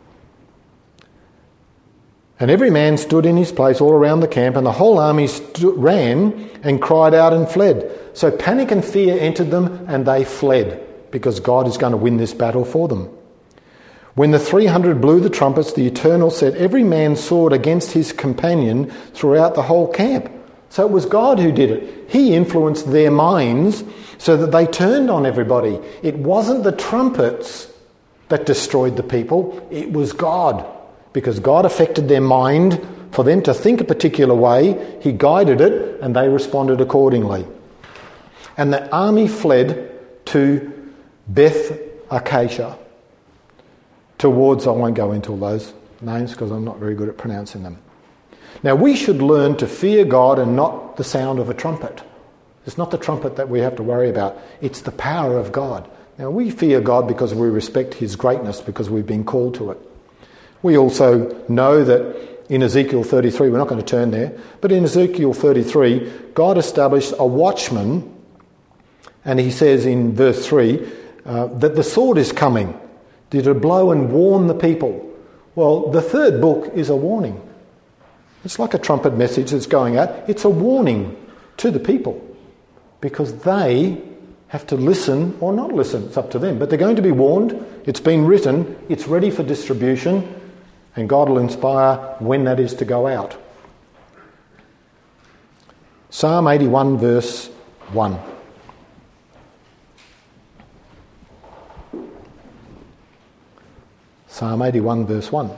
And every man stood in his place all around the camp, and the whole army stu- ran and cried out and fled. So panic and fear entered them, and they fled, because God is going to win this battle for them. When the three hundred blew the trumpets, the Eternal set every man's sword against his companion throughout the whole camp. So it was God who did it. He influenced their minds so that they turned on everybody. It wasn't the trumpets that destroyed the people, it was God. Because God affected their mind for them to think a particular way. He guided it and they responded accordingly. And the army fled to Beth Acacia. Towards, I won't go into all those names because I'm not very good at pronouncing them. Now we should learn to fear God and not the sound of a trumpet. It's not the trumpet that we have to worry about. It's the power of God. Now we fear God because we respect his greatness, because we've been called to it. We also know that in Ezekiel thirty-three, we're not going to turn there, but in Ezekiel thirty-three, God established a watchman, and he says in verse three uh, that the sword is coming, to blow and warn the people. Well, the third book is a warning. It's like a trumpet message that's going out. It's a warning to the people because they have to listen or not listen. It's up to them. But they're going to be warned. It's been written. It's ready for distribution. And God will inspire when that is to go out. Psalm eighty-one verse one. Psalm eighty-one verse one.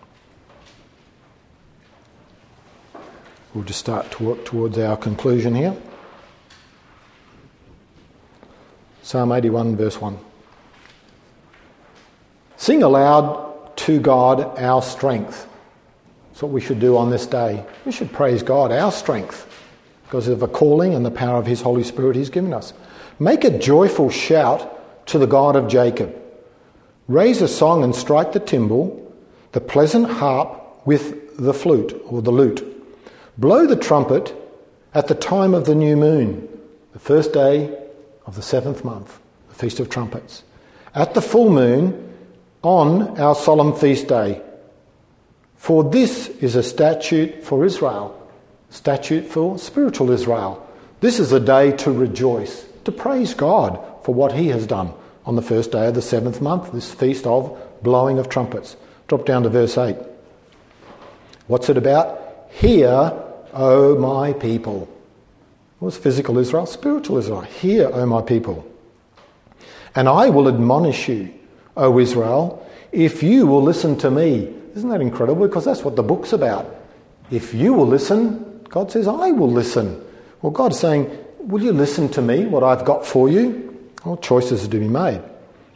We'll just start to work towards our conclusion here. Psalm eighty-one verse one. Sing aloud to God our strength. That's what we should do on this day. We should praise God, our strength, because of the calling and the power of his Holy Spirit he's given us. Make a joyful shout to the God of Jacob. Raise a song and strike the timbrel, the pleasant harp with the flute or the lute. Blow the trumpet at the time of the new moon, the first day of the seventh month, the Feast of Trumpets. At the full moon, on our solemn feast day. For this is a statute for Israel, statute for spiritual Israel. This is a day to rejoice, to praise God for what he has done on the first day of the seventh month, this feast of blowing of trumpets. Drop down to verse eight. What's it about? Hear, O my people. What's physical Israel? Spiritual Israel. Hear, O my people. And I will admonish you, O Israel, if you will listen to me. Isn't that incredible? Because that's what the book's about. If you will listen, God says, I will listen. Well, God's saying, will you listen to me, what I've got for you? Well, choices are to be made.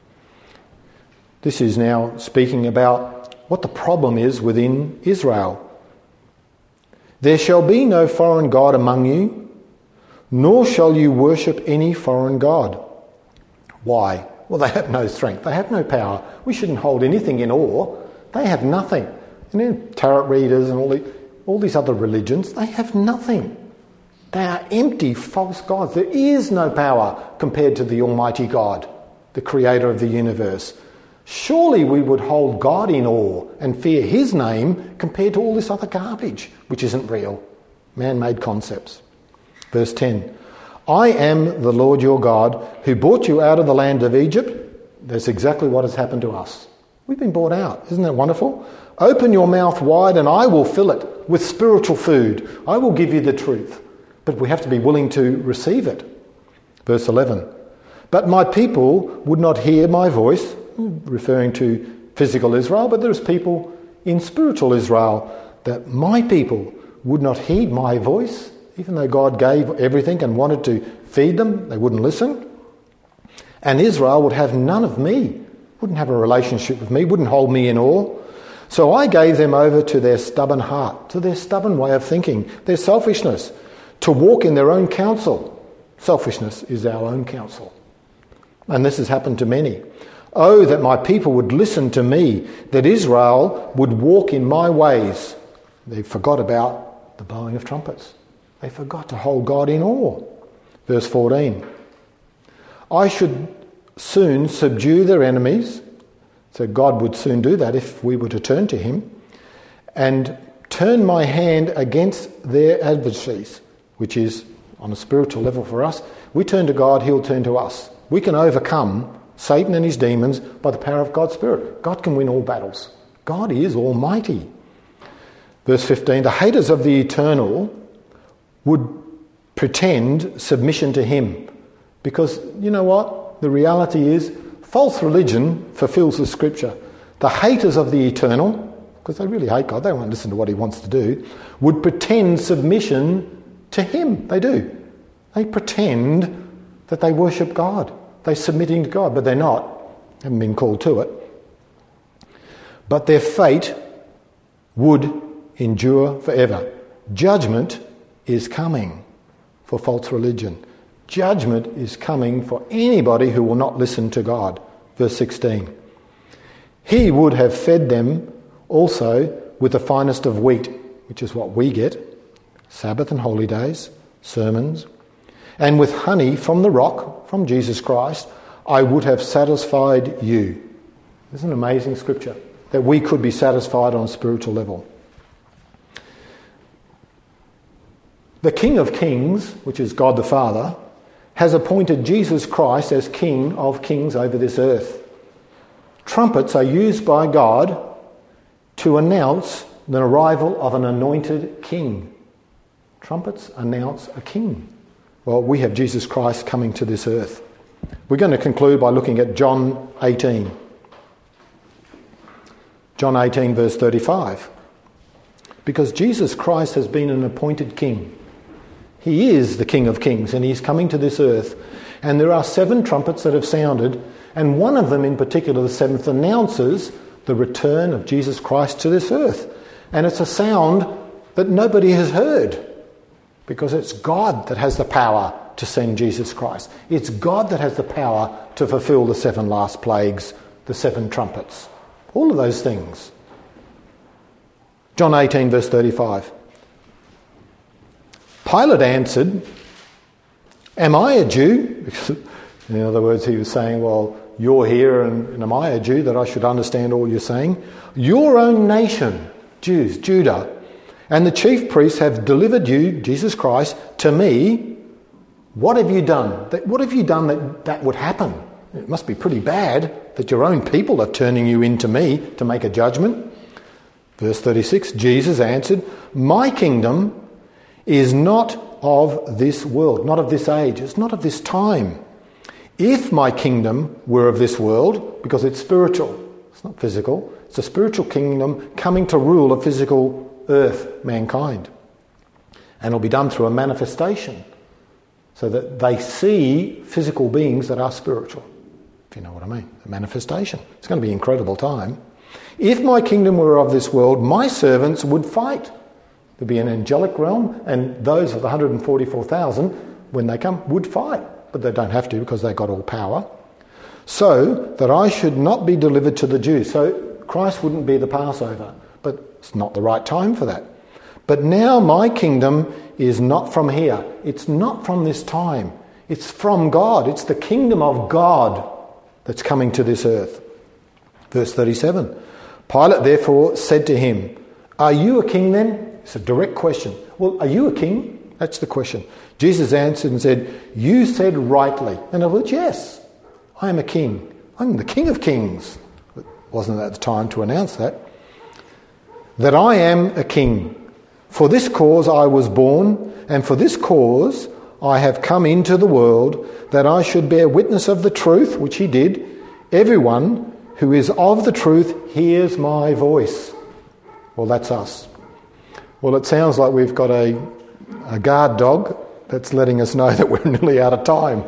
This is now speaking about what the problem is within Israel. There shall be no foreign god among you, nor shall you worship any foreign god. Why? Well, they have no strength. They have no power. We shouldn't hold anything in awe. They have nothing. You know, tarot readers and all, the, all these other religions, they have nothing. They are empty, false gods. There is no power compared to the Almighty God, the creator of the universe. Surely we would hold God in awe and fear his name compared to all this other garbage, which isn't real, man-made concepts. Verse ten. I am the Lord your God who brought you out of the land of Egypt. That's exactly what has happened to us. We've been brought out. Isn't that wonderful? Open your mouth wide and I will fill it with spiritual food. I will give you the truth. But we have to be willing to receive it. Verse eleven. But my people would not hear my voice, referring to physical Israel, but there's people in spiritual Israel, that my people would not heed my voice, even though God gave everything and wanted to feed them, they wouldn't listen. And Israel would have none of me, wouldn't have a relationship with me, wouldn't hold me in awe. So I gave them over to their stubborn heart, to their stubborn way of thinking, their selfishness, to walk in their own counsel. Selfishness is our own counsel. And this has happened to many. Oh, that my people would listen to me, that Israel would walk in my ways. They forgot about the blowing of trumpets. They forgot to hold God in awe. Verse fourteen. I should soon subdue their enemies. So God would soon do that if we were to turn to him. And turn my hand against their adversaries, which is on a spiritual level for us. We turn to God, he'll turn to us. We can overcome Satan and his demons by the power of God's Spirit. God can win all battles. God is almighty. Verse fifteen, the haters of the eternal would pretend submission to him. Because, you know what? The reality is, false religion fulfills the scripture. The haters of the eternal, because they really hate God, they won't listen to what he wants to do, would pretend submission to him. They do. They pretend that they worship God. They're submitting to God, but they're not. They haven't been called to it. But their fate would endure forever. Judgment is coming for false religion. Judgment is coming for anybody who will not listen to God. Verse sixteen. He would have fed them also with the finest of wheat, which is what we get, Sabbath and holy days, sermons, and with honey from the rock, from Jesus Christ, I would have satisfied you. This is an amazing scripture, that we could be satisfied on a spiritual level. The King of Kings, which is God the Father, has appointed Jesus Christ as King of Kings over this earth. Trumpets are used by God to announce the arrival of an anointed king. Trumpets announce a king. Well, we have Jesus Christ coming to this earth. We're going to conclude by looking at John eighteen. John eighteen, verse thirty-five. Because Jesus Christ has been an appointed king. He is the King of Kings, and he's coming to this earth. And there are seven trumpets that have sounded, and one of them in particular, the seventh, announces the return of Jesus Christ to this earth. And it's a sound that nobody has heard, because it's God that has the power to send Jesus Christ. It's God that has the power to fulfill the seven last plagues, the seven trumpets, all of those things. John eighteen, verse thirty-five. Pilate answered, am I a Jew? In other words, he was saying, well, you're here and, and am I a Jew that I should understand all you're saying? Your own nation, Jews, Judah, and the chief priests have delivered you, Jesus Christ, to me. What have you done? What have you done that that would happen? It must be pretty bad that your own people are turning you into me to make a judgment. Verse thirty-six, Jesus answered, my kingdom is not of this world, not of this age, it's not of this time. If my kingdom were of this world, because it's spiritual, it's not physical, it's a spiritual kingdom coming to rule a physical earth, mankind. And it'll be done through a manifestation, so that they see physical beings that are spiritual, if you know what I mean, a manifestation. It's going to be an incredible time. If my kingdom were of this world, my servants would fight. There'd be an angelic realm, and those of the one hundred forty-four thousand, when they come, would fight. But they don't have to, because they've got all power. So that I should not be delivered to the Jews. So Christ wouldn't be the Passover, but it's not the right time for that. But now my kingdom is not from here. It's not from this time. It's from God. It's the kingdom of God that's coming to this earth. Verse thirty-seven. Pilate therefore said to him, are you a king then? It's a direct question. Well, are you a king? That's the question. Jesus answered and said, you said rightly. In other words, yes, I am a king. I'm the King of Kings. It wasn't at the time to announce that. That I am a king. For this cause I was born, and for this cause I have come into the world, that I should bear witness of the truth, which he did. Everyone who is of the truth hears my voice. Well, that's us. Well, it sounds like we've got a, a guard dog that's letting us know that we're nearly out of time.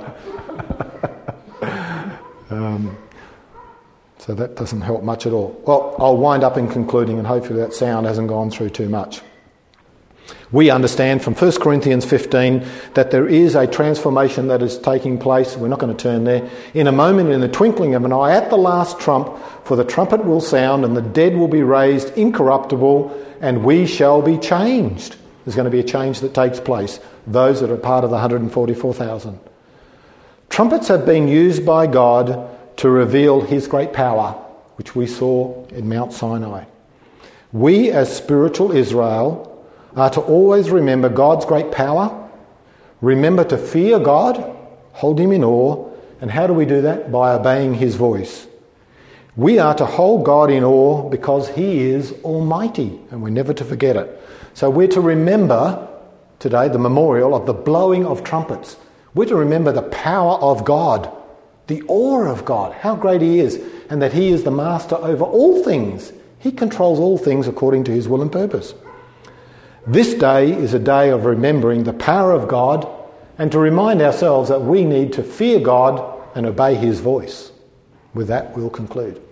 um, so that doesn't help much at all. Well, I'll wind up in concluding, and hopefully that sound hasn't gone through too much. We understand from First Corinthians fifteen that there is a transformation that is taking place. We're not going to turn there. In a moment, in the twinkling of an eye, at the last trump, for the trumpet will sound and the dead will be raised incorruptible and we shall be changed. There's going to be a change that takes place. Those that are part of the one hundred forty-four thousand. Trumpets have been used by God to reveal his great power, which we saw in Mount Sinai. We as spiritual Israel are to always remember God's great power, remember to fear God, hold him in awe, and how do we do that? By obeying his voice. We are to hold God in awe because he is almighty, and we're never to forget it. So we're to remember today the memorial of the blowing of trumpets. We're to remember the power of God, the awe of God, how great he is, and that he is the master over all things. He controls all things according to his will and purpose. This day is a day of remembering the power of God and to remind ourselves that we need to fear God and obey his voice. With that, we'll conclude.